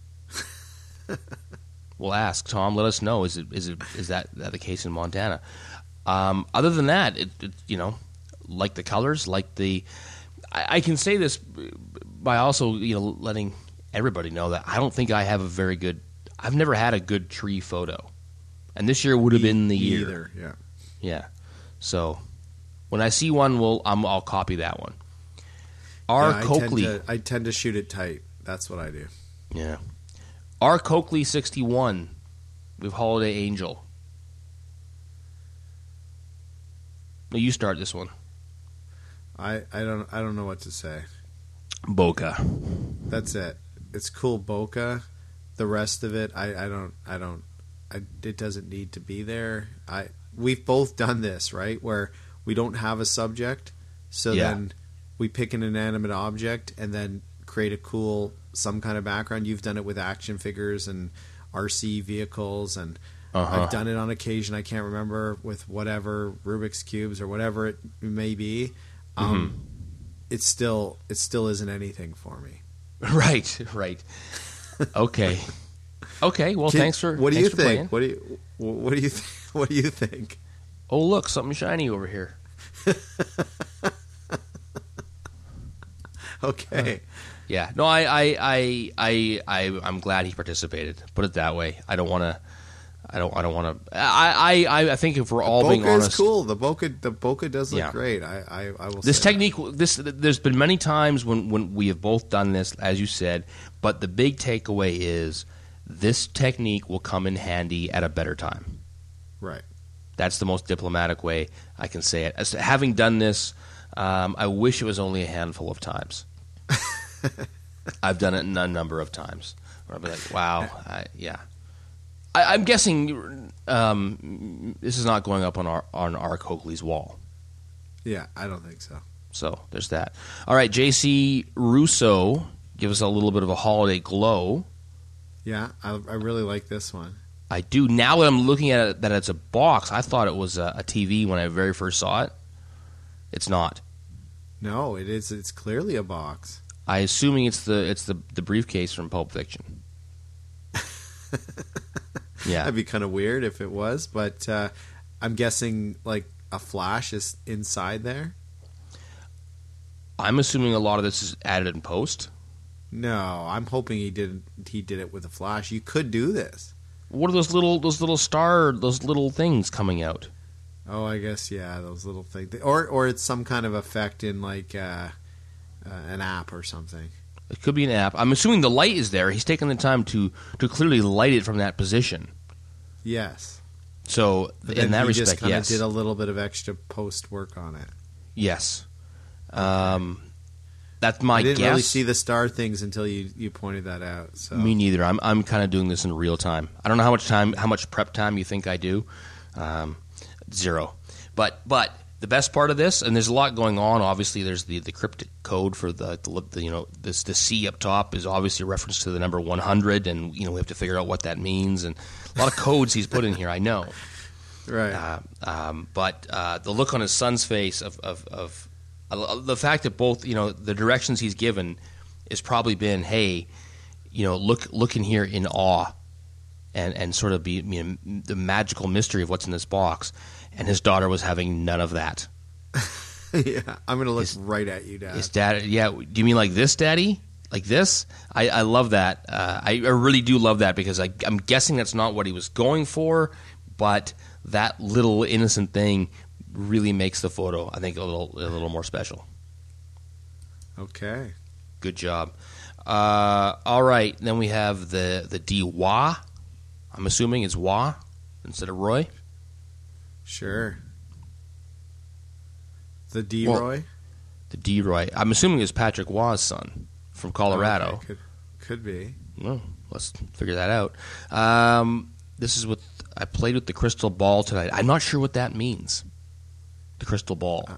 We'll ask Tom. Let us know. Is that the case in Montana? Other than that, it like the colors, like the. I can say this by also letting everybody know that I don't think I have a very good. I've never had a good tree photo, and this year would have been the year. Either, yeah. Yeah. So when I see one, I'll copy that one. Coakley. I tend to shoot it tight. That's what I do. Yeah. R. Coakley 61 with Holiday Angel. No, you start this one. I don't know what to say. Bokeh. That's it. It's cool bokeh. The rest of it, it doesn't need to be there. We've both done this, right? Where we don't have a subject, so then we pick an inanimate object and then create some kind of background. You've done it with action figures and RC vehicles, and I've done it on occasion. I can't remember with whatever Rubik's cubes or whatever it may be. It still isn't anything for me. Right. Okay. Well, thanks for. What do you think? Playing. What do you what do you think? Oh, look, something shiny over here. Okay. Yeah. No, I'm glad he participated. Put it that way. I don't want to. I think if we're all being honest, the bokeh is cool. The bokeh does look great. I will. This say technique. There's been many times when we have both done this, as you said. But the big takeaway is this technique will come in handy at a better time. Right. That's the most diplomatic way I can say it. As to having done this, I wish it was only a handful of times. I've done it a number of times. Where I'll be like, wow, I'm guessing this is not going up on our Coakley's wall. Yeah, I don't think so. So there's that. All right, J.C. Russo, give us a little bit of a holiday glow. Yeah, I really like this one. I do. Now that I'm looking at it, that it's a box, I thought it was a TV when I very first saw it. It's not. No, it is. It's clearly a box. I assuming it's the briefcase from Pulp Fiction. Yeah, that'd be kind of weird if it was, but I'm guessing like a flash is inside there. I'm assuming a lot of this is added in post. No, I'm hoping he did it with a flash. You could do this. What are those little things coming out? Oh, I guess those little things, or it's some kind of effect in like an app or something. It could be an app. I'm assuming the light is there. He's taken the time to clearly light it from that position. Yes. So in that respect, just kind yes. of did a little bit of extra post work on it. Yes. That's my guess. I didn't really see the star things until you pointed that out. So. Me neither. I'm kind of doing this in real time. I don't know how much prep time you think I do. 0. But the best part of this, and there's a lot going on. Obviously, there's the cryptic code for the C up top is obviously a reference to the number 100, and we have to figure out what that means, and a lot of codes he's put in here. I know, right? But the look on his son's face of the fact that both the directions he's given has probably been, hey, look in here in awe, and sort of be the magical mystery of what's in this box. And his daughter was having none of that. Yeah, I'm going to look right at you, Dad. His dad, yeah. Do you mean like this, Daddy? Like this? I love that. I really do love that because I'm guessing that's not what he was going for, but that little innocent thing really makes the photo, I think, a little more special. Okay. Good job. All right, then we have the D-Wah. I'm assuming it's Wah instead of Roy. Sure. The D-Roy? The D-Roy. I'm assuming it's Patrick Wah's son from Colorado. Okay. Could be. Well, let's figure that out. This is what I played with the crystal ball tonight. I'm not sure what that means. The crystal ball.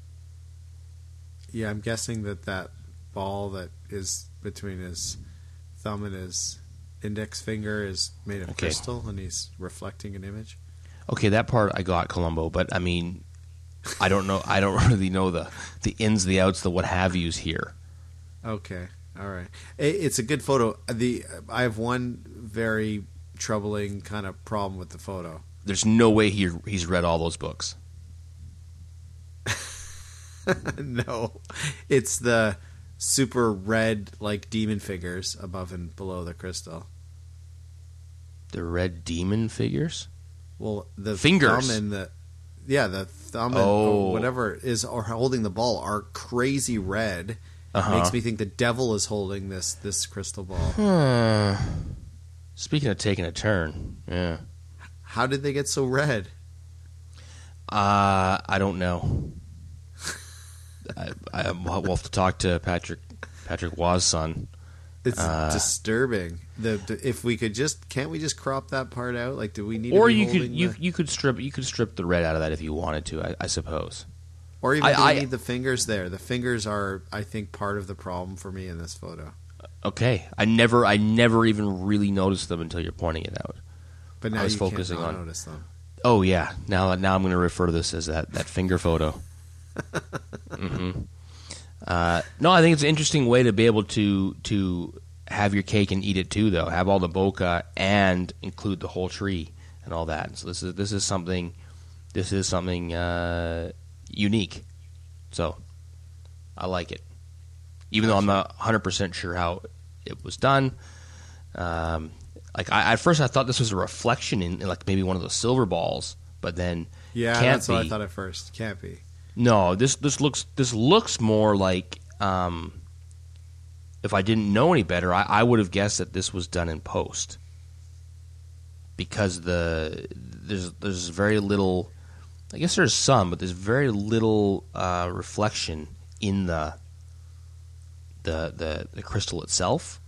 Yeah, I'm guessing that ball that is between his thumb and his index finger is made of crystal, and he's reflecting an image. Okay, that part I got, Columbo, but I mean, I don't know. I don't really know the ins, the outs, the what have yous here. Okay, all right. It's a good photo. I have one very troubling kind of problem with the photo. There's no way he's read all those books. No, it's the super red like demon figures above and below the crystal. The red demon figures? Well, the fingers thumb and the thumb and or whatever is or holding the ball are crazy red. Makes me think the devil is holding this crystal ball. Speaking of taking a turn, yeah. How did they get so red? I don't know. We'll have to talk to Patrick Waugh's son. It's disturbing. If we could can't we just crop that part out? Like, do we need? Or to be you could strip the red out of that if you wanted to. I suppose. Or even do we need the fingers there? The fingers are, I think, part of the problem for me in this photo. Okay, I never even really noticed them until you're pointing it out. But now I was you focusing can't on notice them. Oh yeah, now I'm going to refer to this as that finger photo. Mm-hmm. No, I think it's an interesting way to be able to have your cake and eat it too, though. Have all the bokeh and include the whole tree and all that. So this is something unique. So I like it, even though I'm not 100% sure how it was done. At first I thought this was a reflection in like maybe one of those silver balls, but then that's what I thought at first. Can't be. No, this looks more like if I didn't know any better, I would have guessed that this was done in post because there's very little. I guess there's some, but there's very little reflection in the crystal itself.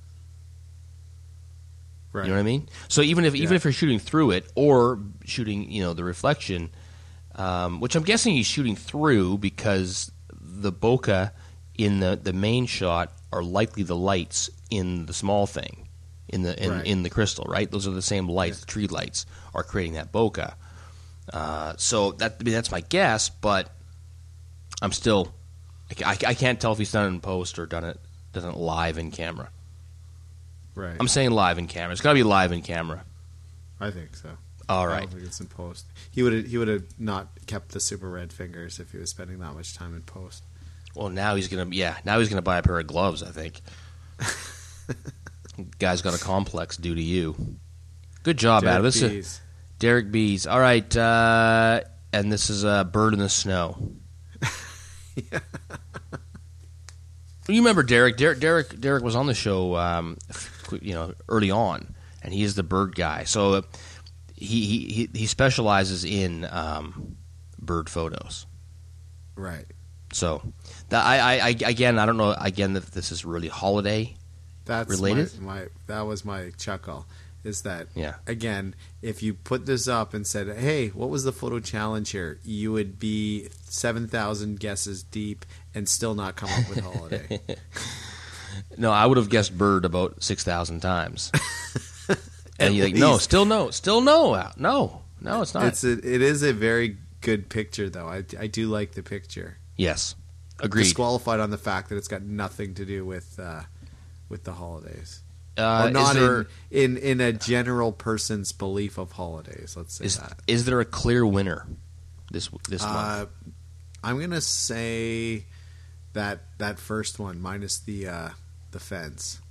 Right. You know what I mean? So even if you're shooting through it or shooting, the reflection. Which I'm guessing he's shooting through because the bokeh in the main shot are likely the lights in the small thing in the crystal, right? Those are the same lights. Yeah. The tree lights are creating that bokeh. So that's my guess, but I'm still I can't tell if he's done it in post or done it live in camera. Right. I'm saying live in camera. It's got to be live in camera. I think so. All right. I don't think it's in post. He would have not kept the super red fingers if he was spending that much time in post. Well, now he's gonna buy a pair of gloves. I think. Guy's got a complex due to you. Good job, Adam. This is Derek Bees. All right, and this is a Bird in the Snow. Yeah. You remember Derek? Derek was on the show, early on, and he is the bird guy. So. He specializes in bird photos, right? So I don't know if this is really holiday related. That was my chuckle. Is that yeah? Again, if you put this up and said, "Hey, what was the photo challenge here?" you would be 7,000 guesses deep and still not come up with holiday. No, I would have guessed bird about 6,000 times. And you're like, no, still no, it's not. It is a very good picture, though. I do like the picture. Yes, agreed. Disqualified on the fact that it's got nothing to do with the holidays, or not in a general person's belief of holidays. Let's say that. Is there a clear winner this month? I'm gonna say that first one minus the fence.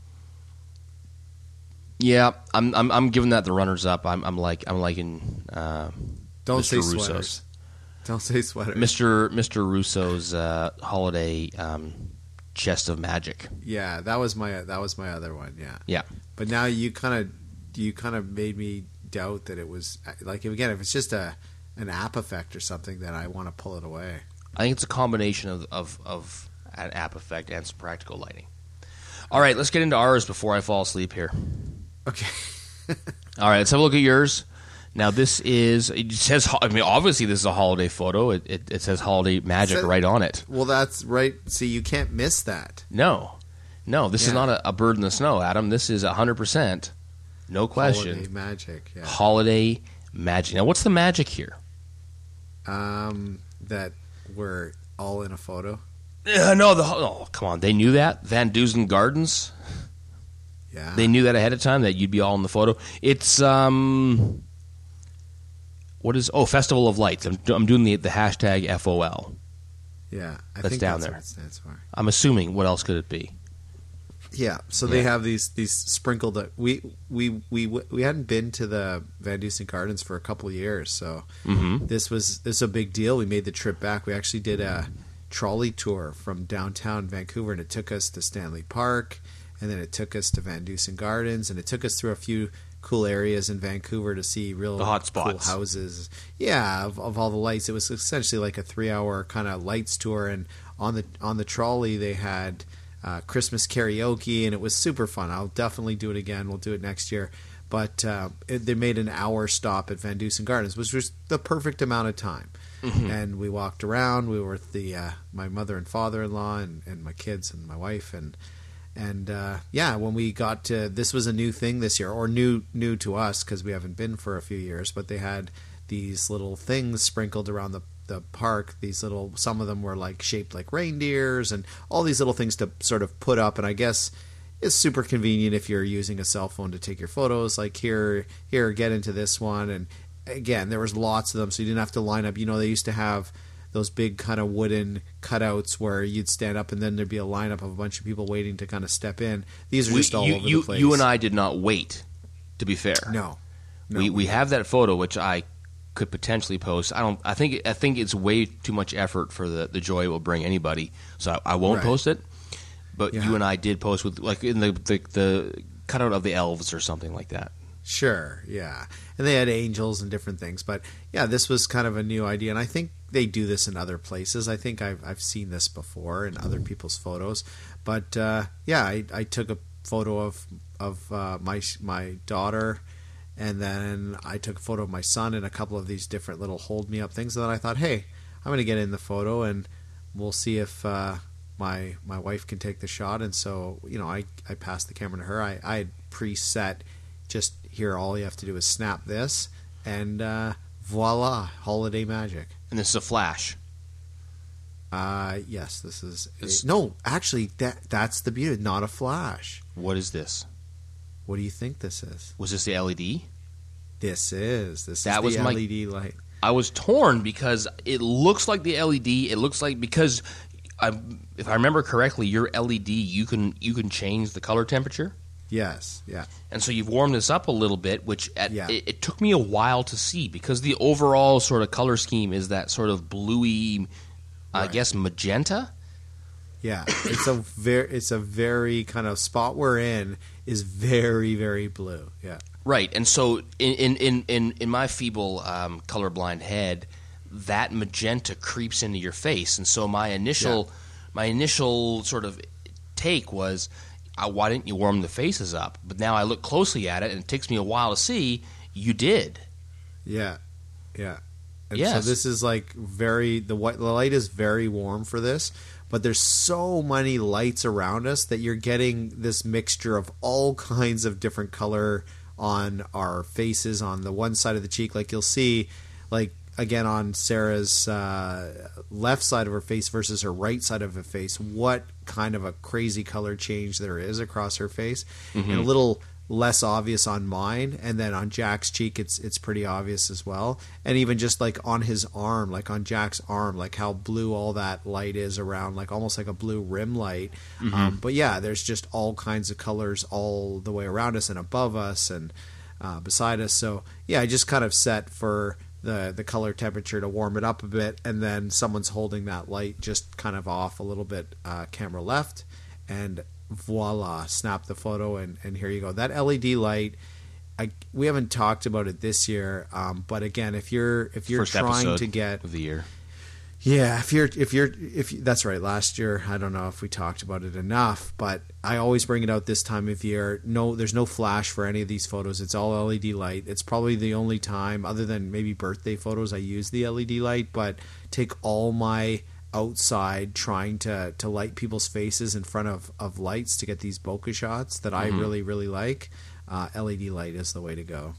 Yeah, I'm giving that the runners up. I'm liking Don't Mr. say Russo's. sweaters. Don't say sweaters. Mr. Russo's holiday chest of magic. Yeah, that was my other one. Yeah. Yeah. But now you kind of made me doubt that it was like again if it's just an app effect or something, then I want to pull it away. I think it's a combination of an app effect and some practical lighting. All right, let's get into ours before I fall asleep here. Okay. All right, let's have a look at yours. Now, it says, I mean, obviously this is a holiday photo. It says Holiday Magic right on it. Well, that's right. See, you can't miss that. No, this is not a bird in the sno, Adam. This is 100%, no question. Holiday Magic, yeah. Holiday Magic. Now, what's the magic here? That we're all in a photo. Oh, come on. They knew that? Van Dusen Gardens? Yeah. They knew that ahead of time, that you'd be all in the photo. It's, Festival of Lights. I'm doing the hashtag FOL. Yeah. I That's think down that's there. what it stands for. I'm assuming. What else could it be? Yeah. So they have these sprinkled. We hadn't been to the Van Dusen Gardens for a couple of years, so this was a big deal. We made the trip back. We actually did a trolley tour from downtown Vancouver, and it took us to Stanley Park, and then it took us to Van Dusen Gardens, and it took us through a few cool areas in Vancouver to see real the hot spots. Cool houses. Yeah, of all the lights. It was essentially like a 3-hour kind of lights tour, and on the trolley they had Christmas karaoke, and it was super fun. I'll definitely do it again. We'll do it next year. But they made an hour stop at Van Dusen Gardens, which was the perfect amount of time. And we walked around. We were with my mother and father-in-law and my kids and my wife. And when we got to, this was a new thing this year, or new to us because we haven't been for a few years, but they had these little things sprinkled around the park. These little, some of them were like shaped like reindeers and all these little things to sort of put up. And I guess it's super convenient if you're using a cell phone to take your photos, like here, get into this one. And again, there was lots of them, so you didn't have to line up. You know, they used to have those big kind of wooden cutouts where you'd stand up and then there'd be a lineup of a bunch of people waiting to kind of step in. These are just all over the place. You and I did not wait, to be fair. No. We have that photo, which I could potentially post. I think it's way too much effort for the joy it will bring anybody, so I won't post it. But you and I did post with, like, in the cutout of the elves or something like that. Sure, yeah. And they had angels and different things. But, yeah, this was kind of a new idea. And I think they do this in other places. I think I've seen this before in other people's photos. But, I took a photo of my daughter, and then I took a photo of my son in a couple of these different little hold-me-up things. And then I thought, hey, I'm going to get in the photo, and we'll see if my wife can take the shot. And so, I passed the camera to her. I had preset just here, all you have to do is snap this, and voila, Holiday Magic. And this is a flash. Yes, this is... No, actually, that's the beauty. Not a flash. What is this? What do you think this is? Was this the LED? This is the LED light. I was torn because it looks like the LED. It looks like, because if I remember correctly, your LED, you can change the color temperature. Yes, yeah. And so you've warmed this up a little bit, which it took me a while to see, because the overall sort of color scheme is that sort of bluey, I guess, magenta. Yeah, it's a very kind of spot we're in is very, very blue. Yeah, right. And so in my feeble colorblind head, that magenta creeps into your face, and so my initial sort of take was, why didn't you warm the faces up? But now I look closely at it, and it takes me a while to see you did. Yeah, yeah. And so this is like the light is very warm for this, but there's so many lights around us that you're getting this mixture of all kinds of different color on our faces. On the one side of the cheek, like you'll see, like again on Sarah's left side of her face versus her right side of her face, what kind of a crazy color change there is across her face, and a little less obvious on mine, and then on Jack's cheek it's pretty obvious as well, and even just like on his arm, like on Jack's arm, like how blue all that light is around, like almost like a blue rim light. But yeah, there's just all kinds of colors all the way around us and above us and beside us. So yeah, I just kind of set for the color temperature to warm it up a bit, and then someone's holding that light just kind of off a little bit, camera left, and voila, snap the photo, and here you go. That LED light, we haven't talked about it this year, but again, if you're First trying episode to get of the year, Yeah, if that's right. Last year, I don't know if we talked about it enough, but I always bring it out this time of year. No, there's no flash for any of these photos. It's all LED light. It's probably the only time, other than maybe birthday photos, I use the LED light. But take all my outside trying to light people's faces in front of lights to get these bokeh shots that I really, really like. LED light is the way to go.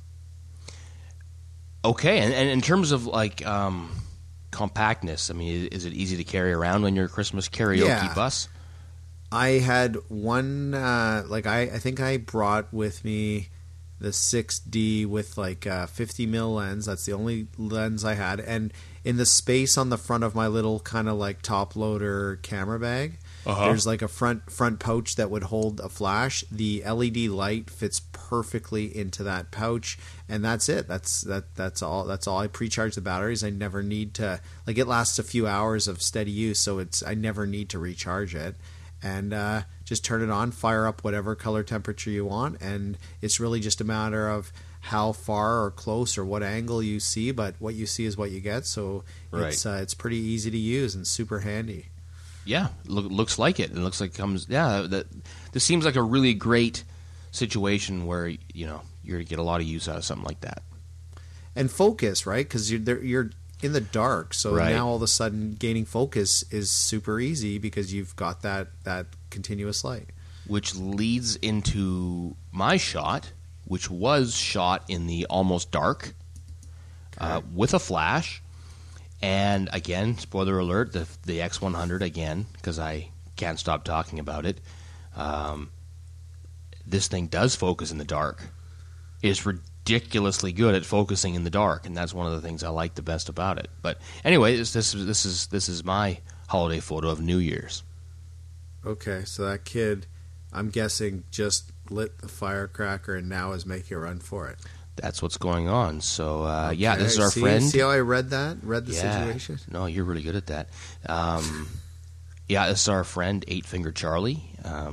Okay, and in terms of like compactness, I mean, is it easy to carry around on your Christmas karaoke bus? I had one, I think I brought with me the 6D with like a 50 mil lens. That's the only lens I had. And in the space on the front of my little kind of like top loader camera bag, there's like a front pouch that would hold a flash. The LED light fits perfectly into that pouch, and that's it. That's all. That's all. I pre-charge the batteries. I never need to, like, it lasts a few hours of steady use, so I never need to recharge it. And just turn it on, fire up whatever color temperature you want, and it's really just a matter of how far or close or what angle you see, but what you see is what you get. So it's pretty easy to use and super handy. Yeah, looks like it. It looks like it comes. Yeah, this seems like a really great situation where you're gonna get a lot of use out of something like that. And focus, right? Because you're in the dark, so now all of a sudden gaining focus is super easy because you've got that continuous light. Which leads into my shot, which was shot in the almost dark with a flash. And again, spoiler alert, the X100 again, because I can't stop talking about it. This thing does focus in the dark. It's ridiculously good at focusing in the dark, and that's one of the things I like the best about it. But anyway, this is my holiday photo of New Year's. Okay, so that kid, I'm guessing, just lit the firecracker and now is making a run for it. That's what's going on. So, yeah, this is our friend. See how I read that? Read the situation? No, you're really good at that. Yeah, this is our friend, Eight Finger Charlie.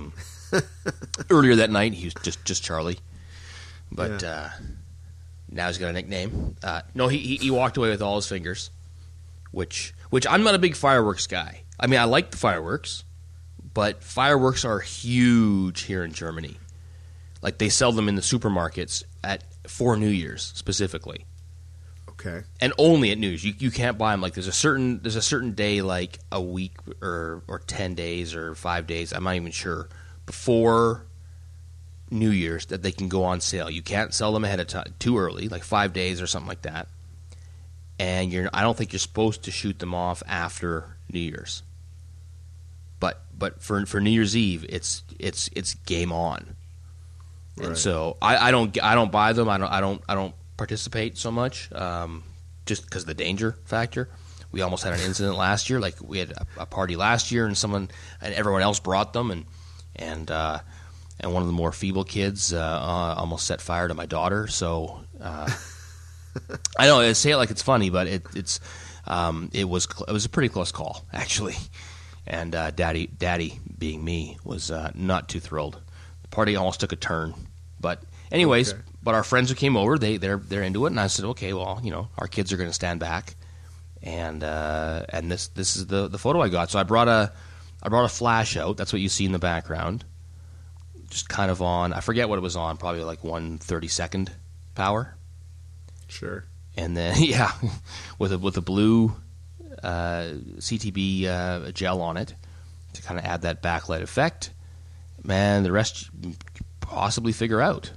Earlier that night, he was just Charlie. But now he's got a nickname. No, he walked away with all his fingers, which I'm not a big fireworks guy. I mean, I like the fireworks, but fireworks are huge here in Germany. Like, they sell them in the supermarkets for New Year's specifically. Okay. And only at New Year's. You can't buy them. Like, there's a certain day, like a week or 10 days or 5 days, I'm not even sure, before New Year's that they can go on sale. You can't sell them ahead of time too early, like 5 days or something like that. And I don't think you're supposed to shoot them off after New Year's. But for New Year's Eve, it's game on. Right. And so I don't buy them. I don't participate so much, just because of the danger factor. We almost had an incident last year. Like, we had a party last year, and everyone else brought them, and one of the more feeble kids almost set fire to my daughter. So I know I say it like it's funny, but it was a pretty close call, actually. And Daddy being me was not too thrilled. The party almost took a turn. But anyways, But our friends who came over, they're into it, and I said, okay, well, our kids are going to stand back, and this is the photo I got. So I brought a flash out. That's what you see in the background. Just kind of on, I forget what it was on, probably like 1/32 power. Sure. And then with a blue CTB gel on it to kind of add that backlight effect. Man, the rest you possibly figure out.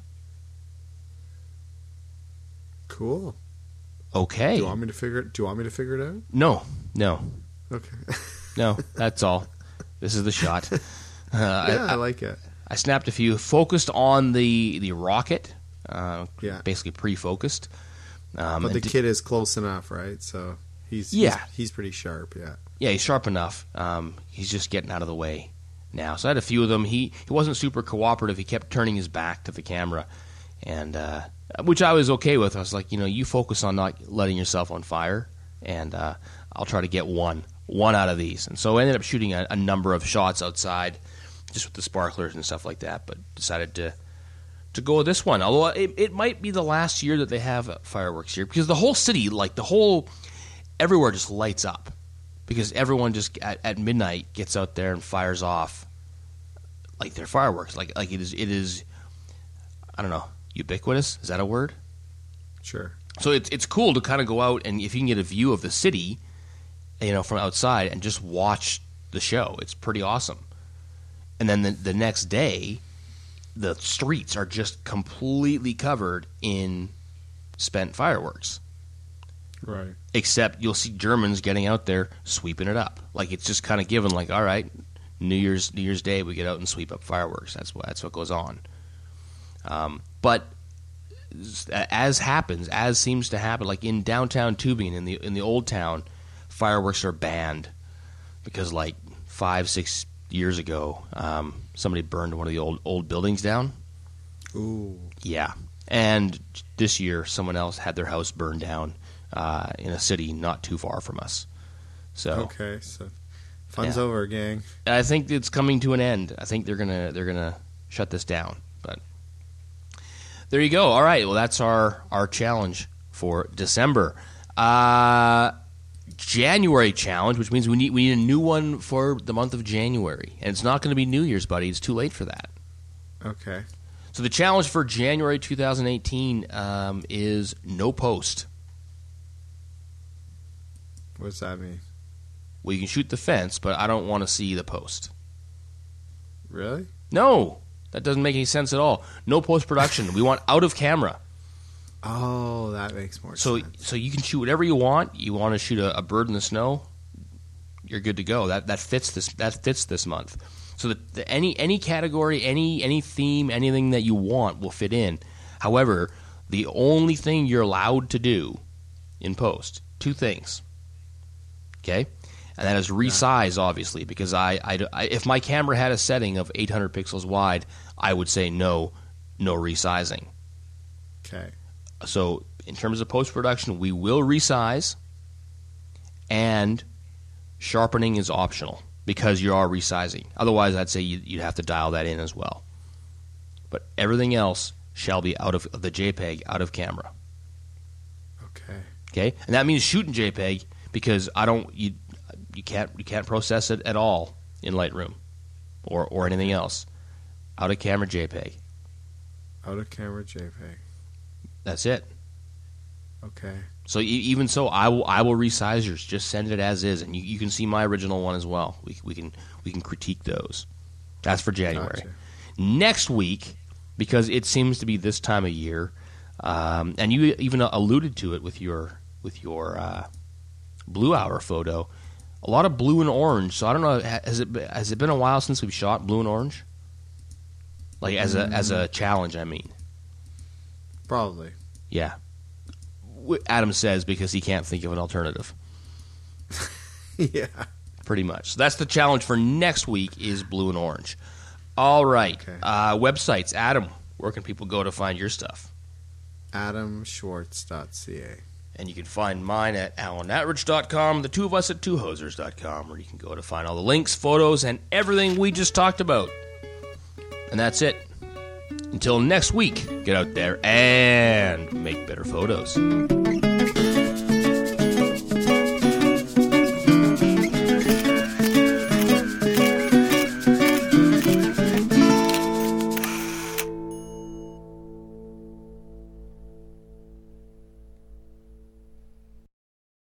Cool. Okay. Do you want me to figure it out? No. Okay. No, that's all. This is the shot. I like it. I snapped a few, focused on the rocket. Basically pre-focused. But the kid is close enough, right? So he's pretty sharp. Yeah. Yeah, he's sharp enough. He's just getting out of the way now. So I had a few of them. He wasn't super cooperative. He kept turning his back to the camera, and which I was okay with. I was like, you focus on not letting yourself on fire, and I'll try to get one out of these. And so I ended up shooting a number of shots outside, just with the sparklers and stuff like that. But decided to go with this one. Although it might be the last year that they have fireworks here, because the whole city, everywhere just lights up. because everyone just at midnight gets out there and fires off like their fireworks. Like it is. I don't know, ubiquitous. Is that a word? Sure. So it's cool to kind of go out, and if you can get a view of the city, from outside and just watch the show, it's pretty awesome. And then the next day, the streets are just completely covered in spent fireworks. Right. Except you'll see Germans getting out there sweeping it up. Like it's just kind of given. Like, all right, New Year's Day, we get out and sweep up fireworks. That's what goes on. But as seems to happen, like in downtown Tübingen, in the old town, fireworks are banned because like 5-6 years ago, somebody burned one of the old buildings down. Ooh. Yeah, and this year someone else had their house burned down in a city not too far from us. So okay, so fun's over, gang. I think it's coming to an end. I think they're gonna shut this down. But there you go. All right. Well, that's our challenge for December. January challenge, which means we need a new one for the month of January, and it's not going to be New Year's, buddy. It's too late for that. Okay. So the challenge for January 2018 is no post. What does that mean? Well, you can shoot the fence, but I don't want to see the post. Really? No, that doesn't make any sense at all. No post-production. We want out of camera. Oh, that makes more sense. So you can shoot whatever you want. You want to shoot a bird in the snow, you're good to go. That fits this month. So any category, any theme, anything that you want will fit in. However, the only thing you're allowed to do in post, 2 things. Okay? And that is resize, obviously, because I if my camera had a setting of 800 pixels wide, I would say no resizing. Okay. So in terms of post-production, we will resize, and sharpening is optional because you are resizing. Otherwise, I'd say you'd have to dial that in as well. But everything else shall be out of the JPEG, out of camera. Okay, and that means shooting JPEG because you can't process it at all in Lightroom or anything else. Out of camera JPEG. Out of camera JPEG. That's it. Okay. So even so, I will resize yours. Just send it as is, and you can see my original one as well. We can critique those. That's for January. Gotcha. Next week, because it seems to be this time of year, and you even alluded to it with your Blue Hour photo. A lot of blue and orange. So I don't know. Has it been a while since we've shot blue and orange? Like as a challenge, I mean. Probably. Yeah. Adam says because he can't think of an alternative. Yeah. Pretty much. So that's the challenge for next week is blue and orange. All right. Okay. Websites. Adam, where can people go to find your stuff? AdamSchwartz.ca. And you can find mine at alanatridge.com, the two of us at twohosers.com, where you can go to find all the links, photos, and everything we just talked about. And that's it. Until next week, get out there and make better photos.